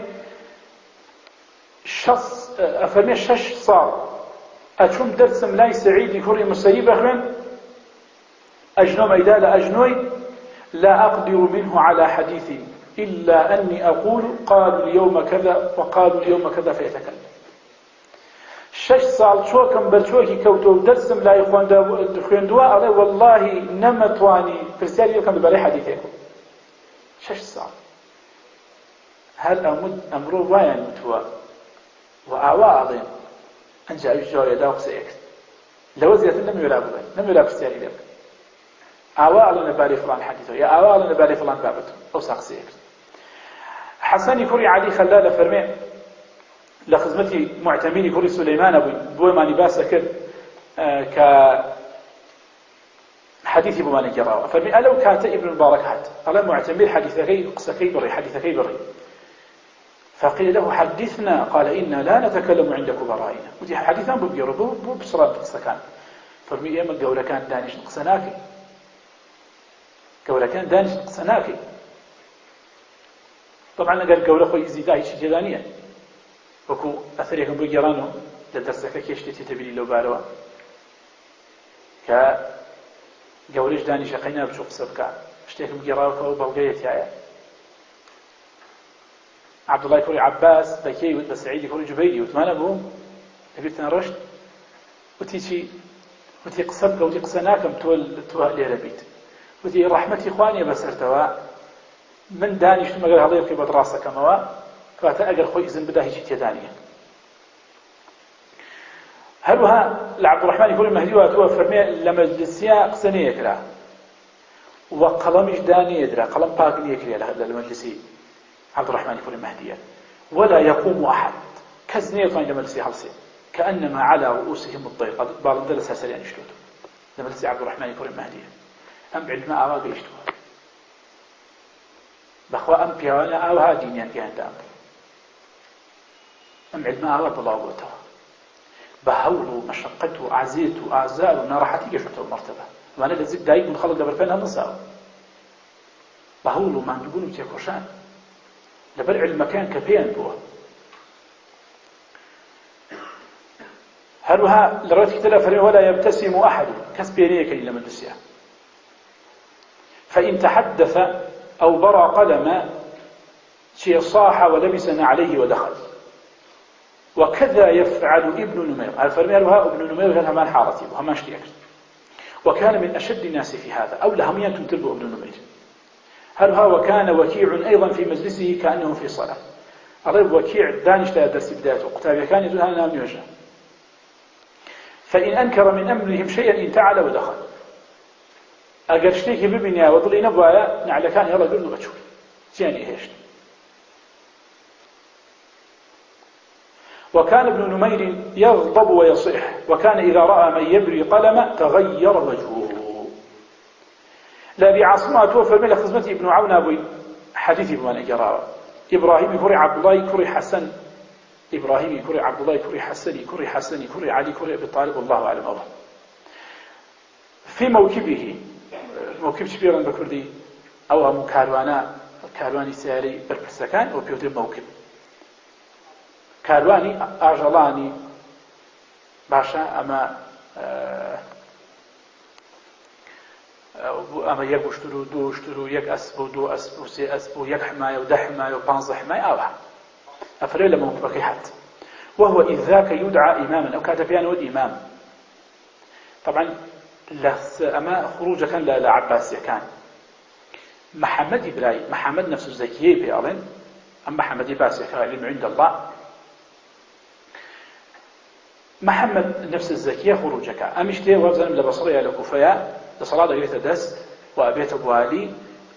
شخص أفرمي شش صار أشوم درسم لاي سعيد كوري مسيب أخرين أجنوم إذا لا أجنوي لا أقدر منه على حديثي إلا أني أقول قالوا اليوم كذا وقالوا اليوم كذا فيتكلم. شش سال شوكم برشوكي كوتو درسم لا يخوندوا عليه والله نمتواني فرسالي يكم ببالي حديثيكم شش سال. هل أمد أمره وين متوا وأعوى عظيم أنجا يجوا يداوق سيكت لو زيادة لم يلعب بين لم يلعب فرسالي لك أعوى على نبالي فلان حديثه يا أعوى على نبالي فلان بابته أو ساق سيكت. حسن كوري علي خلال فرمي لخدمتي معتميني كوري سليمان أبو بوماني باسكر آه ك حديثي بماني جراوة فرمي ألو كات ابن المبارك حد قال معتمير حديثكي قصكي بري حديثكي بري فقيل له حدثنا قال إنا لا نتكلم عند كبرائنا ودي حديثا ببيرو بو بصراب السكان فرمي إيما قولة كان دانش نقصناكي قولة كان دانش نقصناكي طبعا قال قولة خوي إزيداهي شي جدانية وكو أثر يكون بجرانه لدرسك كيشتي تتبيلي لو باروا ك جوريش داني شقينا بشوف سبكا اشتيك بجراوك وبلغيت يا عبد الله كوري عباس بكي وسعيد كوري جبيري وثمان ابو تبيتنا رشد وتيجي وتي قصبك وتي قسناكم تول تول لربيت وتي رحمتي اخواني بسرتوا من داني شنو قال هذا يكبد راسك موا فاتا اجر خوي اذن بدا هيك تدانيه. هلوها لعبد الرحمن يقول المهدي واتوا فرمي لمجلسيا قسنيه كلا وقلمش داني يدرى قلم باقنيه كلا للمجلسي عبد الرحمن يقول المهدي ولا يقوم احد كزنيه طين لمجلسي حلسي كانما على رؤوسهم الطير قد بالدلس سريان يشتوت لمجلسي عبد الرحمن يقول المهدي ام بعد ما اواقي يشتوت بخوا ام بيانا او هادين كان دام ام بعد ما اواقي بلاغوته بهول مشقته عزيته اعزاء ونراحتي يشوت المرتبه وانا لازم دايق من خلق قبل فين نساو بهول ما نقولوا تيكوشان لبلع المكان كبيان بوا هلوها لرويت كتلا فرمي ولا يبتسم احد كسبينيه كي لما تسيا فان تحدث او برى قلما شي صاح ولبسنا عليه ودخل وكذا يفعل ابن نمير الفرمي هلوها ابن نمير هلها ما حارتي وهما اشتيك وكان من أشد الناس في هذا أو لهميا تنتبه ابن نمير هل هو وكان وكيع أيضا في مجلسه كأنه في صلاة الرب وكيع دانش لا درس بدايته قتابة كان يقول أنا نام يوجه فإن أنكر من أمرهم شيئا انتعل ودخل أجر شتيك ببنيا وضلي نبوايا نعلى كان يلا قرد وأشوف جاني هيشت وكان ابن نمير يغضب ويصيح وكان إذا رأى من يبري قلم تغير وجهه لا بعاصمة توفى من خزمة ابن عون أبوي حديث ابن جراوة إبراهيم كري عبد الله كري حسن إبراهيم كري عبد الله كري حسن كري حسن كري علي كري أبي طالب والله أعلم الله في موكبه موكب شبيرا بكردي أو هم كاروانا كارواني سياري بربرسكان أو بيوتر موكب كارواني أجلاني باشا أما أما يك اشتروا دو اشتروا يك أسبو دو أسبو سي أسبو يك حماية ودح حماية وبانز حماية أوها أفريل لما مكبكي حد وهو إذ ذاك يدعى إماما أو كاتبيان والإمام طبعا أما خروج كان لعباسية كان محمد إبراهيم محمد نفسه الزكية بيالين أما محمد إباسية كان علم عند الله محمد نفس الزكية خروجك أمشتي وابزن لبصرية لكوفيا لصلاة قريت دست وأبيت أبوالي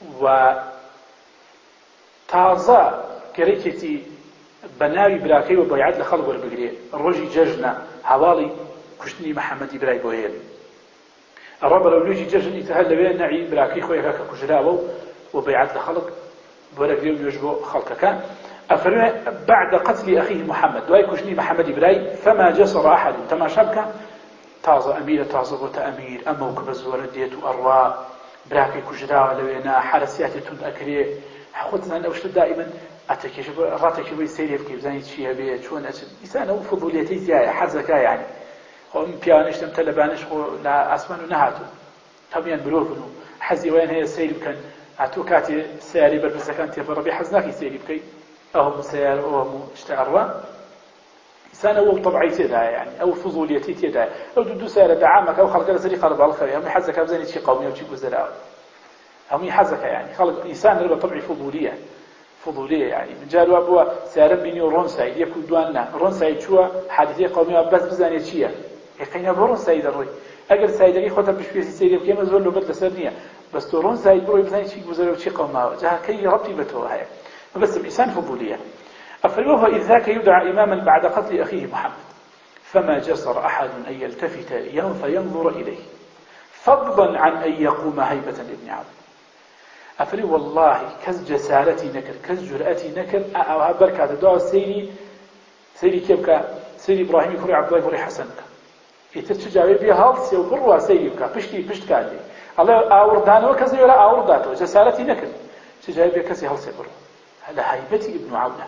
وتازا كريكتي بناوي براكي وبيعد لخلق والبقرية الرجي ججنا حوالي كشتني محمد إبراهيم بوهيل الرب لو نجي ججن يتهل بين نعي براكي خويا كجراوه وبيعد لخلق بورك اليوم يجبو خلق كان أفرمي بعد قتل أخيه محمد وأي كشني محمد إبراهيم فما جسر أحد تما شبكة تازة أميرة تازة وتأمير أما وكبز ورديت وأرواء براكي كجراوه لوينا حرسياتي تند أكريه حقوتنا أنا وشت دائما أتكيش راتك بي سيري في بزاني شيء بيه شون أسد إنسان هو فضوليتي زيادة حزكا يعني هم بيانش تم تلبانش خو لا أسمان ونهاتو طبيعا بروفنو حزي وين هي السير بكن عتو كاتي سياري بربسا كان تيفر بي حزناكي سيري بكي أهم سيار أهم اشتعروا إنسان هو طبيعتي دا يعني أو فضوليتي تدا أو دو سيارة دعامك أو خلق لسري قلب على الخير هم حزكا بزاني شي قومي أو شي وزراء هم حزكا يعني خلق إنسان ربا طبيعي فضولية فضولية يعني من جاروا أبوا سيارة بيني ورون سعيد يكون دواننا رون سعيد شو حادثية قومية بس بزاني شيء يقينا برون سعيد الروي أجر سعيد أجي خطر بشبيسي سعيد كيما زول له بدل سرنية بس تورون سعيد بروي بزاني شيء وزراء وشي قومه جاه كي ربطي بتوه هاي بس الإنسان فضولية أفريوه إذ ذاك يدعى إماما بعد قتل أخيه محمد فما جسر أحد أن يلتفت فينظر إليه فضلا عن أن يقوم هيبة لابن عبد أفري والله كز جسارتي نكر كز جرأتي نكر أو بركة دعاء سيري سيري كيبك سيري إبراهيم كوري عبد الله كوري حسنك يترجع بيها هالس يوبروا سيري بك بشتي بشت كالي الله أوردانه وكذا ولا أورداته جسارتي نكر تجاوب بيها كذا هالس يبروا هذا هيبتي ابن عونه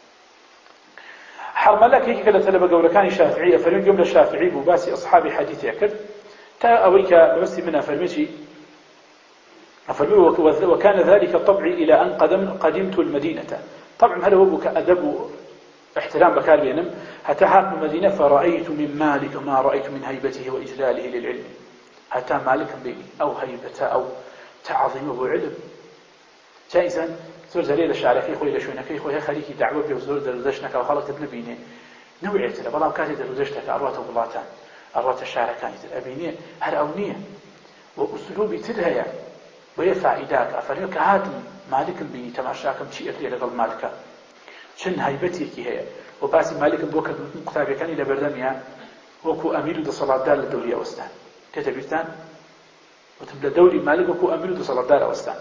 حرملك هيك قالت لما قول كان شافعي فريق يوم الشافعي بباسي أصحاب حديث يكر تا أويك بس منها فرمشي وكان ذلك طبعي إلى أن قدم قدمت المدينة طبعا هل هو كأدب احترام بكار بينم حتى حاكم المدينة فرأيت من مالك ما رأيت من هيبته وإجلاله للعلم حتى مالك بيني أو هيبته أو تعظيمه علم جائزا زور زليل الشعركي خوي لشونكي خوي خليكي دعوة به وزور دردشنك أو خلق تبلبيني نوعية له والله كاتي دردشتك أروات وبلاطان أروات الشعركان أبيني هل أونية وأسلوبي تدهيا وهي فائدات أفريق كهاتم مالك بي تماشاكم شيء أكلي لقل مالك شن هيبتي كي هي وباسي مالك بوكا مقتابي كان إلى بردميا وكو أمير دو صلاة دار للدولية وستان تتبيرتان وتبدأ دولي مالك وكو أمير دو صلاة دار وستان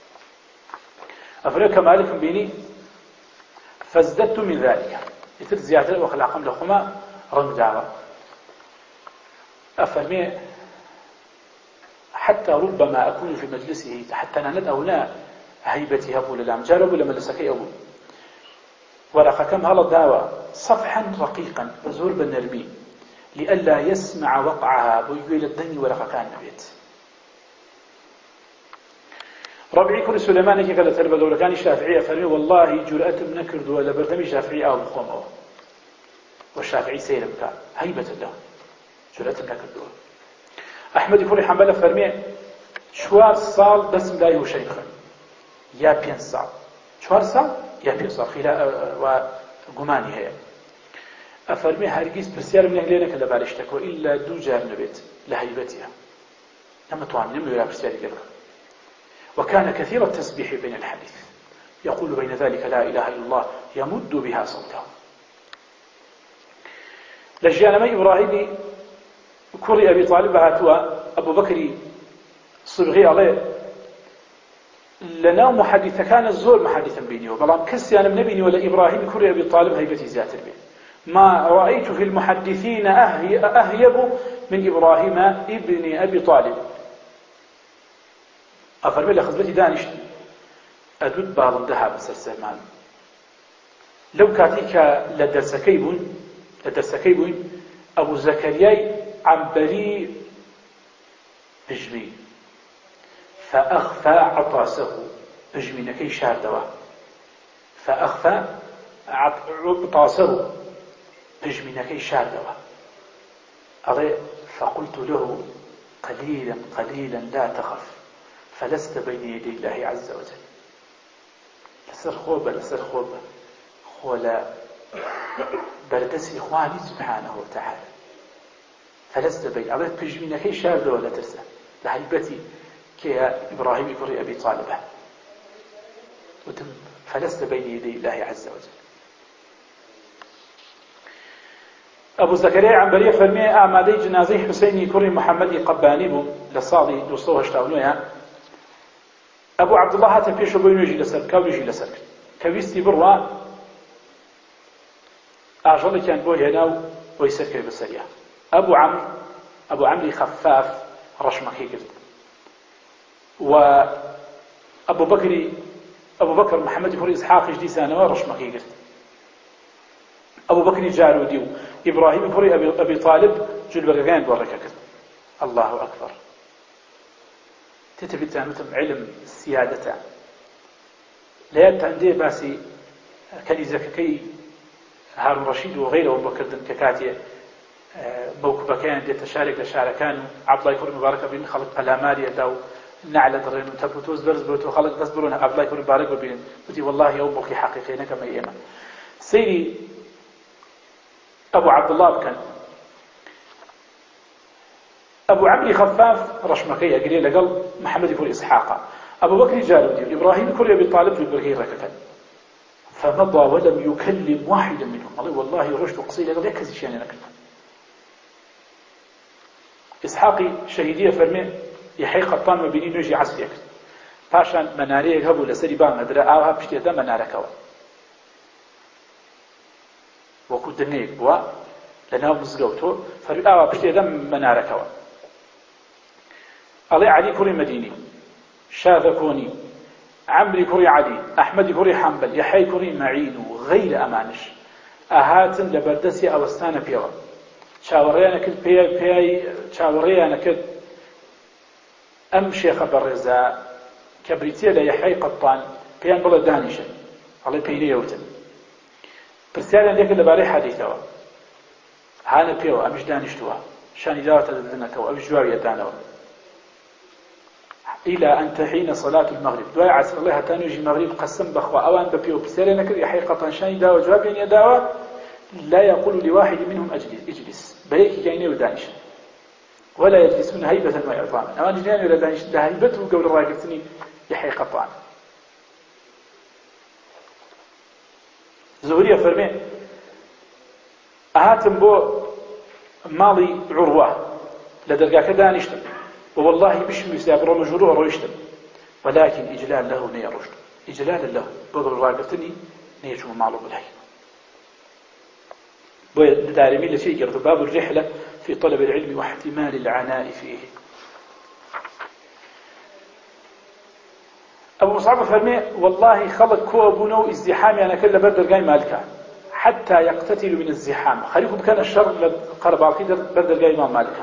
أفريق مالك بيني فازددت من ذلك يتر زيادة وخلاقم لخما رم دعوة أفرمي حتى ربما أكون في مجلسه حتى نند أو لا هيبتي هبو للام جاربوا لما لسكي أبو ورقة كم هلا الدعوة صفحا رقيقا بزور بالنرمي لئلا يسمع وقعها بيقول الدني ورقة كان نبيت ربعي كل سليمان كي قالت هربا قولة كان الشافعي فرمي والله جرأة منكرد ولا بردمي شافعي أو الخوم والشافعي سيلم كان هيبة له جرأة منكرد أحمد كوري حنبل فرمي شوار صال بس لا هو شيخ يا بين صال شوار صال يا بين صال خلا وجماني هي أفرمي هرجيس بسيار من أهلنا كلا بالشتكو إلا دو جار نبيت لهيبتها لما تواني لم يرى بسيار لك وكان كثير التسبيح بين الحديث يقول بين ذلك لا إله إلا الله يمد بها صوته لجانمي إبراهيم كوري أبي طالب هاتوا أبو بكر صبغي عليه لنا محدث كان الزور محدثا بيني وبلام كسي أنا من نبيني ولا إبراهيم كوري أبي طالب هيبتي زياتر به ما رأيت في المحدثين أهي أهيب من إبراهيم ابن أبي طالب أفرمي لخزبتي دانش أدود بعض ذهب سرسمان لو كاتيك لدرسكيبون لدرسكيبون أبو زكريا عنبري بجمي فأخفى عطاسه بجمي نكي شاردوا فأخفى عطاسه بجمي نكي شاردوا أري فقلت له قليلا قليلا لا تخف فلست بين يدي الله عز وجل لسر خوبة لسر خوبة خولا بردس إخواني سبحانه وتعالى فلست بين أريد بجمي نكي شاردوا ولا ترسى لحيبتي كي إبراهيم كري أبي طالبه وتم فلست بين يدي الله عز وجل أبو زكريا عنبري فرمي أعمالي جنازي حسيني كري محمدي قباني بو لصالي دوستوه اشتاونويا أبو عبد الله هاتا بيشو بينو يجي لسر كاو يجي لسر كويستي بروا أعجل كان بو هناو ويسر كي بسريا أبو عمرو أبو عمرو خفاف رشمكي قلت وأبو بكر أبو بكر محمد كري إسحاق جدي سانوا رشمكي قلت أبو بكر جاروديو إبراهيم كري أبي, أبي طالب جل برغان بركة الله أكبر تتبتان وتم علم السيادة لا يبتعندي باسي كاليزككي هارون رشيد وغيره وبكردن ككاتية موكبة كان دي تشارك لشاركان عبد الله يكون مبارك بين خلق الاماريه داو نعلى درين وتبوتوز برز بوتو خلق تصبرون عبد الله يكون مبارك بين قلت والله يوم بقي حقيقينا كما يما سيدي ابو عبد الله كان ابو عمرو خفاف رشمكيه قليل قال محمد يكون اسحاق ابو بكر جارودي ابراهيم يكون ابي طالب في البرهيره كان فمضى ولم يكلم واحدا منهم قال والله رشد قصيده قال يكز شيء انا كلمه إسحاقي شهيدية فرمي يحيي قطان مبينين نجي عسيك باشان مناريه هبو لسري بان مدرا آوها بشتيدا مناركوا وكو دنيك بوا لناو مزقوتو فرمي آوها بشتيدا مناركوا علي علي كوري مديني شاذ كوني عمري كوري علي أحمد كوري حنبل يحيي كوري معين غير أمانش أهاتن لبردسي أوستان بيوا چاوەڕێیانە کرد پێی پێی چاوەڕێیانە کرد ئەم شێخە بەڕێزە کە بریتیە لە یەحیای قەطان پێیان بڵێ دانیشن هەڵێ پێی نەیەوتن پرسیاریان لێ کرد لەبارەی حەدیثەوە هانە پێوە ئەمیش دانیشتووە شانی داوەتە دنەکەەوە ئەویش جوابیە دانەوە إلى أن تحين صلاة المغرب دعاء عصر الله حتى نجي المغرب قسم بخوا أوان ببيو بسيرنا كذا يحيى قطن شاني داوى جوابين يداوى لا يقول لواحد منهم أجلس اجلس بهيك كاينه ودانش ولا يجلسون هيبة وإعظاما أوان جنان ولا دانش ده هيبته قبل الراقبتني يحيى قطن زهرية فرمي أهاتم بو مالي عروة لدرجة دانشتم والله مش مسافر مجروح رويشتم ولكن إجلال له نيا رشد إجلال له بقول راقبتني نيجوا معلوم بالهي بدارمي لشيء قرض باب الرحلة في طلب العلم واحتمال العناء فيه أبو مصعب فرمي والله خلق كوابونو ازدحامي أنا كل بدر قاي مالكا حتى يقتتلوا من الزحام خليكم كان الشر لقرباقي بدر قاي مالكا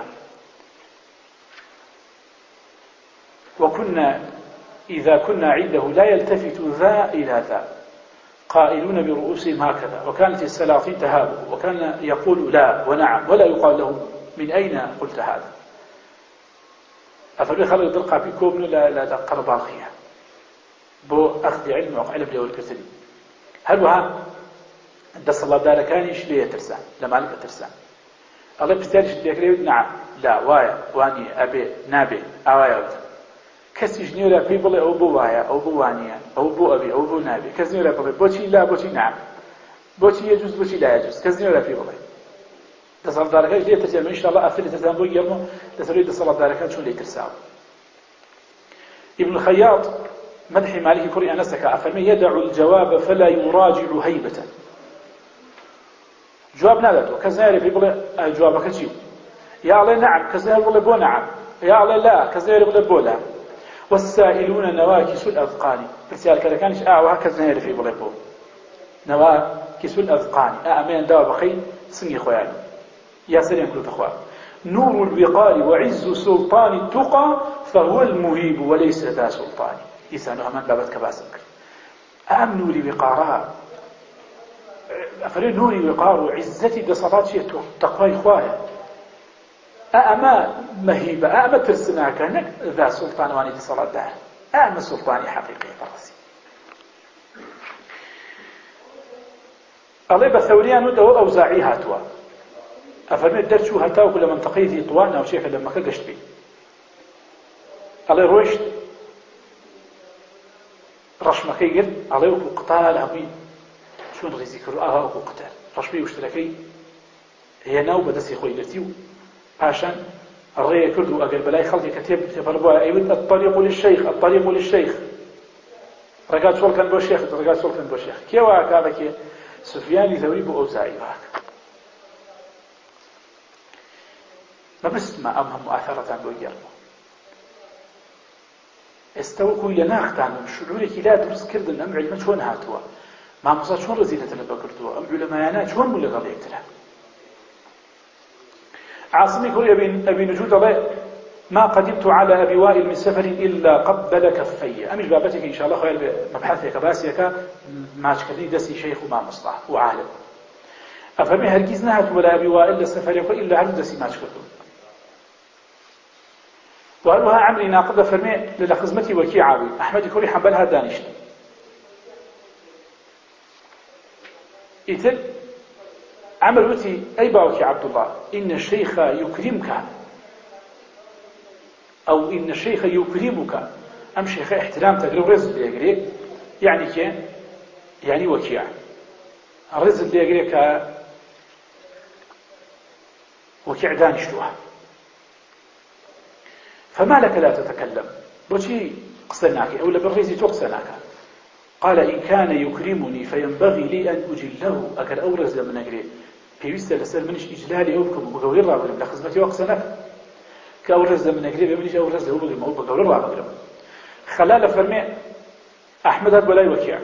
وكنا إذا كنا عنده لا يلتفت ذا إلى ذا قائلون برؤوسهم هكذا وكانت السلاطين تهابه وكان يقول لا ونعم ولا يقال له من أين قلت هذا أفرمي خلق درقا بكوبن لا لا قرب الخيا بو أخذ علم وعلم لي والكسري هل وها دس الله دار كان يش ليه ترسان لما لك ترسان الله بستارش ديكري نعم لا وايا واني أبي نابي أوايا كسي جنيرا بيبل أو بو وايا أو بو وانيا أو بو أبي أو بو نابي كسي جنيرا بيبل بوشي لا بوشي نعم بوشي يجوز بوشي لا يجوز كسي جنيرا بيبل دس الله دار كان ليه ترسان إن شاء الله أفرد ترسان بو يرمو دسوري دس الله دار كان شو ليه ترسان ابن الخياط مدح مالك كري أنسك أفرمي يدع الجواب فلا يراجع هيبة جواب نادته كزنير في بلا جوابك شيء يا الله نعم كزنير بلا بو نعم يا الله لا كزنير بلا بو لا والسائلون نواكس الأذقان فسيال كذا كانش آه وهكذا زنير في بلا بو نواكس الأذقان أأمين دوا بخير سني خويا يا سلام كل تخوان نور الوقار وعز سلطان التقى فهو المهيب وليس ذا سلطان لسانها من بابت كباسك أم نوري وقارها أفرين نوري وقار وعزتي بصفات شيء تقوى إخوايا أأما مهيبة أأما ترسنا كانك ذا سلطان واني دي صلاة ده أأما سلطاني حقيقي فرسي الله بثوريان ودو أوزاعي هاتوا أفرمي الدرشو هتاو كل منطقي ذي طوانا وشيخ لما كقشت بي الله روشت رشمكي قلت الله وكو قتال هبين شون غيزي كرو آها وكو قتال رشمي وشتلكي هي ناو بدسي خوي لتيو عشان الرأي كردو أقل بلاي خلقي كتيب تفربوها أيوة الطريق للشيخ الطريق للشيخ رقات شول كان بو شيخ رقات شول كان بو شيخ كي واك هذا كي سفياني ثوري بو أوزاعي واك ما بس ما أمهم مؤثرة بو يرمو استوكوا لناختان من شعورك لا درس كردن أم علم شون هاتوا ما مصاد شون رزيلة لبا كردوا أم علماء شون ملغى يكتلها عاصمي كوري أبي, أبي نجود الله ما قدمت على أبي وائل من سفر إلا قبل كفي أمش بابتك إن شاء الله خير مبحثك باسيك ما تكذي دسي شيخ وما مصلح وعالم أفهمي هركيز نهت ولا أبي وائل لسفر يقول إلا هل دسي ما تكذو وقالوها عمري ناقضة فرمي للخزمتي وكي عاوي أحمد كوري حنبلها دانشت إتل عمل وتي أي باوكي عبد الله إن الشيخ يكرمك أو إن الشيخ يكرمك أم شيخ احترام تقريب رزق ليقريك يعني كي يعني وكيع رزق ليقريك وكيع دانشتوها فما لك لا تتكلم بوشي قصناك أو لبالرزي تقصناك قال إن كان يكرمني فينبغي لي أن أجله أكل أورز من أجري پێویستە لەسەر منیش ئیجلالی ئەو بکەم و بەگەورەی ڕابگرم لە خزمەتی وە قسە نەکەم کە ئەو ڕێز لە من ئەگرێ بێ منیش ئەو ڕێز لەو بگرم ئەو بەگەورە ڕابگرم خەلال لە فەرمێ ئەحمەد هات بۆ لای وەکیع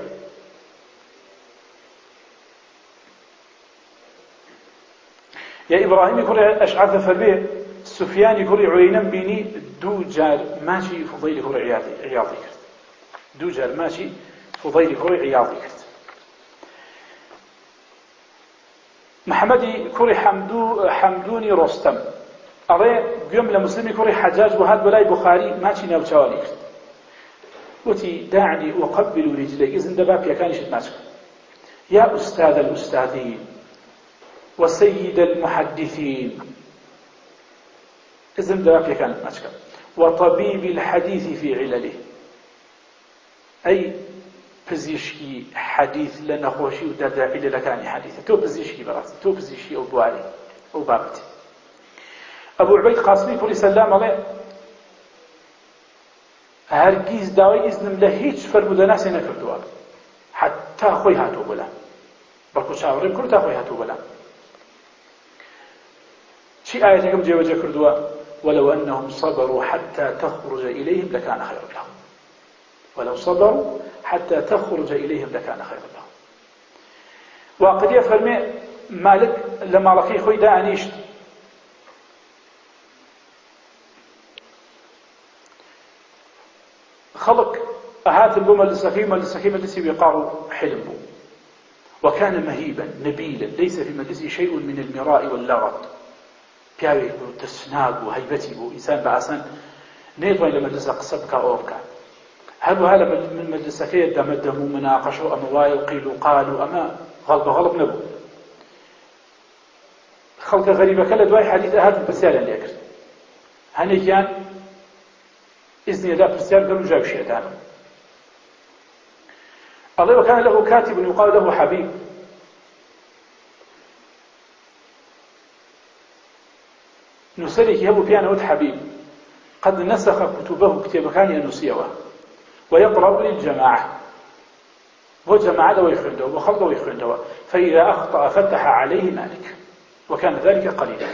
یا ئیبراهیمی کوڕی ئەشعەث فەرمێ سوفیانی کوڕی عوەینەم بینی دوو جار ماچی فوضەیلی کوڕی عیاضی کرد دوو جار ماچی فوضەیلی کوڕی عیاضی کرد محمدي كوري حمدو حمدوني رستم أري قيم لمسلمي كوري حجاج وهاد بلاي بخاري ماشي ناوتشاوالي وتي دعني أقبل رجلي إذن دباب يا كان يشد ماشك يا أستاذ الأستاذين وسيد المحدثين إذن دباب يا كان ماشك وطبيب الحديث في علله أي پزیشکی حدیث لنخوشی و دردعی لکانی حدیثه تو پزیشکی براسی تو پزیشکی او بواری او بابتی ابو عبید قاسمی کوری سلام علیه هرگیز داوای اذنم له هیچ فرمودناسی نکردووە حتی خۆی هاتوو بەلام بەڵکو چاوەڕێم کرد تا خۆی هاتوو بەلام چی ئاەتێکم جێبەجێ کردووە ولو أنهم صبروا حتى تخرج إليهم لكان خيرا لهم ولو صبروا حتى تخرج إليهم لكان خيرا لهم وقد يفرمي مالك لما لقي خوي دا أنيشت خلق أهات البوم للسخيمة للسخيمة التي وقار حلم وكان مهيبا نبيلا ليس في مجلسه شيء من المراء واللغط بياوي تسناق وهيبتي بو إنسان بأسان نيتواني لمجلسة قصبك أوبك هل هذا من مجلسك يدمدم ومناقشوا أمواي وقيلوا قالوا أما غلب غلب نبو خلق غريبة كلا دواي حديث هذا بسيالا ليكر هني كان إذن يدا بسيال قالوا جاو شيئتان الله وكان له كاتب يقال له حبيب نسلك يهبو بيانا ود حبيب قد نسخ كتبه كتاب كان ينسيوه ويقرأ للجماعة وجماعة ويخرجه وخلق ويخرجه فإذا أخطأ فتح عليه مالك وكان ذلك قليلا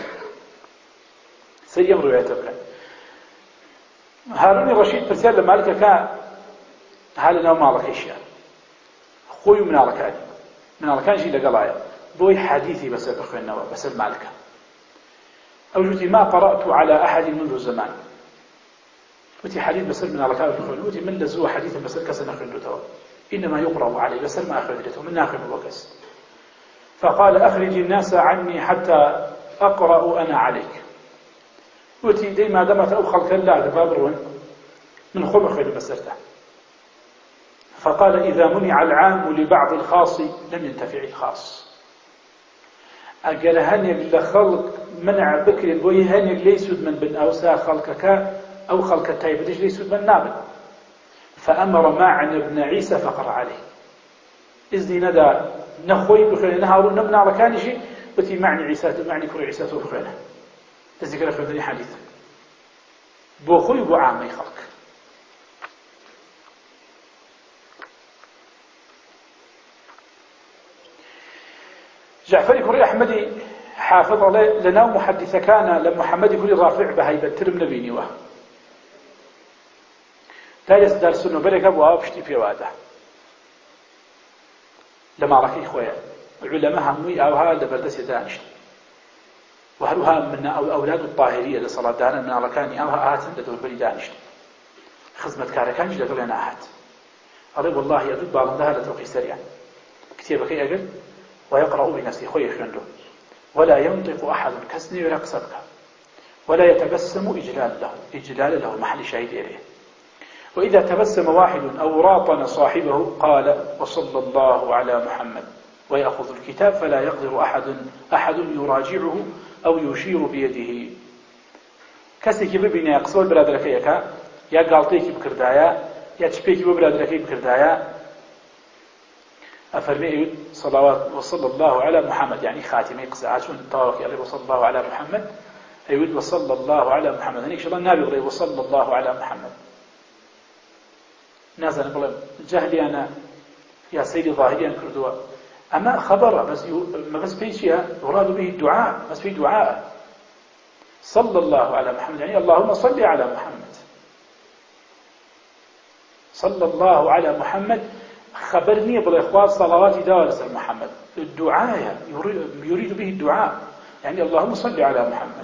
سيم روايته كان هارون الرشيد برسال لمالك كان هالنا ومالك إشياء خوي من على من على كان جي لقلايا بوي حديثي بس بخوي النوى بس المالك أوجدي ما قرأت على أحد منذ زمان وتي حديث بس من على كان بخوي وتي من لزوا حديث بس كسر أخرجته إنما يقرأ عليه بس ما أخرجته من آخر الوكس فقال أخرج الناس عني حتى أقرأ أنا عليك وتي دي ما دمت أو خلق الله دبابرون من خم خير بسرته فقال إذا منع العام لبعض الخاص لم ينتفع الخاص أجل هنيك لخلق منع بكر بوي هنيك ليسود من بن أوسا خلقك أو خلق التايب ليش ليسود من نابل فأمر معن ابن عيسى فقر عليه إذن ندى نخوي بخير نهار نمنع ركان شيء وتي معني عيسى معني كل عيسى بخيره تذكر خذني حديث بو خوي بو عامي خلق جعفر كوري أحمدي حافظ عليه لنا محدث كان لمحمد كوري رافع بهيبة ترم نبيني واه تايس درس النبرك أبو أبشتي في واده لما ركي خويا علماء همي أو هذا بردس دانشت وهلها من أولاد الطاهرية لصلاة دانا من أركاني أو هاتن لدور بلي دانشت خزمة كاركانج لدور أنا أهات أريد والله يدود بعض ذهب لتوقي سريعا كتابك أجل ويقرأ بنفسه خوي خنده ولا ينطق أحد كسني ورقصتك ولا يتبسم إجلال له إجلال له محل شهيد إليه وإذا تبسم واحد أو راطن صاحبه قال وصلى الله على محمد ويأخذ الكتاب فلا يقدر أحد أحد يراجعه أو يشير بيده كسك ببني يقصد برادركيك يا قالتيك بكردايا يا تشبيك ببرادركي بكردايا أفرمي صلوات وصلى الله على محمد يعني خاتمي قزعاتون طاوكي عليه وصلى الله على محمد أيود وصلى الله على محمد هنيك شاء الله النبي وصلى الله على محمد نازل بلم جهلي أنا يا سيدي ظاهري أن كردوا أما خبر بس يو ما بس بيشيها يراد به الدعاء بس في دعاء صلى الله على محمد يعني اللهم صل على محمد صلى الله على محمد خبرني بالإخوات صلوات دارس محمد الدعاء يريد به الدعاء يعني اللهم صل على محمد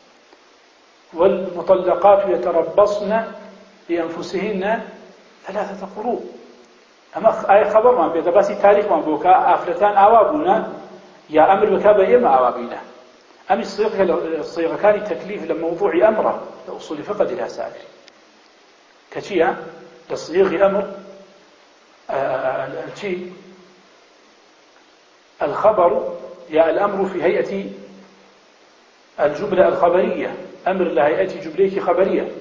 والمطلقات يتربصن لأنفسهن ثلاثة قروء أما أي خبر ما بيدا بس تاريخ ما بوكا أفلتان أوابنا يا أمر بكا بيما أوابنا أم الصيغة الصيغة كان تكليف لموضوع أمره لأصول فقد إلى ساكر كشيء تصيغ أمر الشيء الخبر يا الأمر في هيئة الجملة الخبرية أمر لهيئة جملة خبرية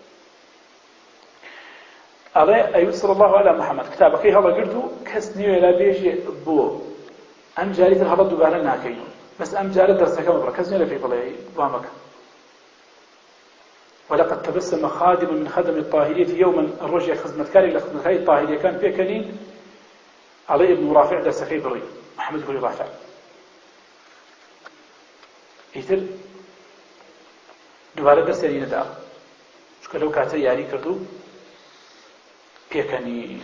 ألا أيوة صلى الله على محمد كتابك هذا قلتو كسني ولا بيجي بو أم جاريت هذا دوباره ناكينو بس أم جاريت درسك مبرا كسني ولا في بلاي ضامك ولقد تبسم خادم من خدم الطاهرية يوما الرجع خدمة كاري لخدمة كاري الطاهرية كان فيها كنين علي ابن رافع درسك بري محمد بن رافع يتر دوباره درس يعني نداء شكرا لو كاتي يعني كردو بيكني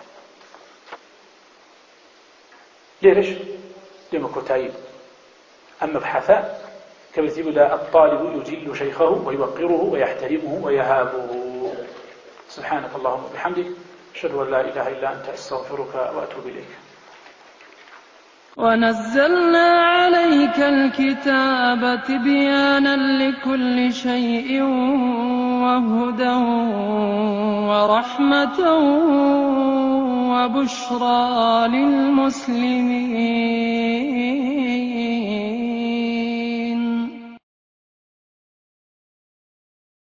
ليش لما كتايب أما بحثا كما يقول الطالب يجل شيخه ويوقره ويحترمه ويهابه سبحانك اللهم وبحمدك أشهد أن لا إله إلا أنت أستغفرك وأتوب إليك ونزلنا عليك الكتاب تبيانا لكل شيء وهدى ورحمة وبشرى للمسلمين.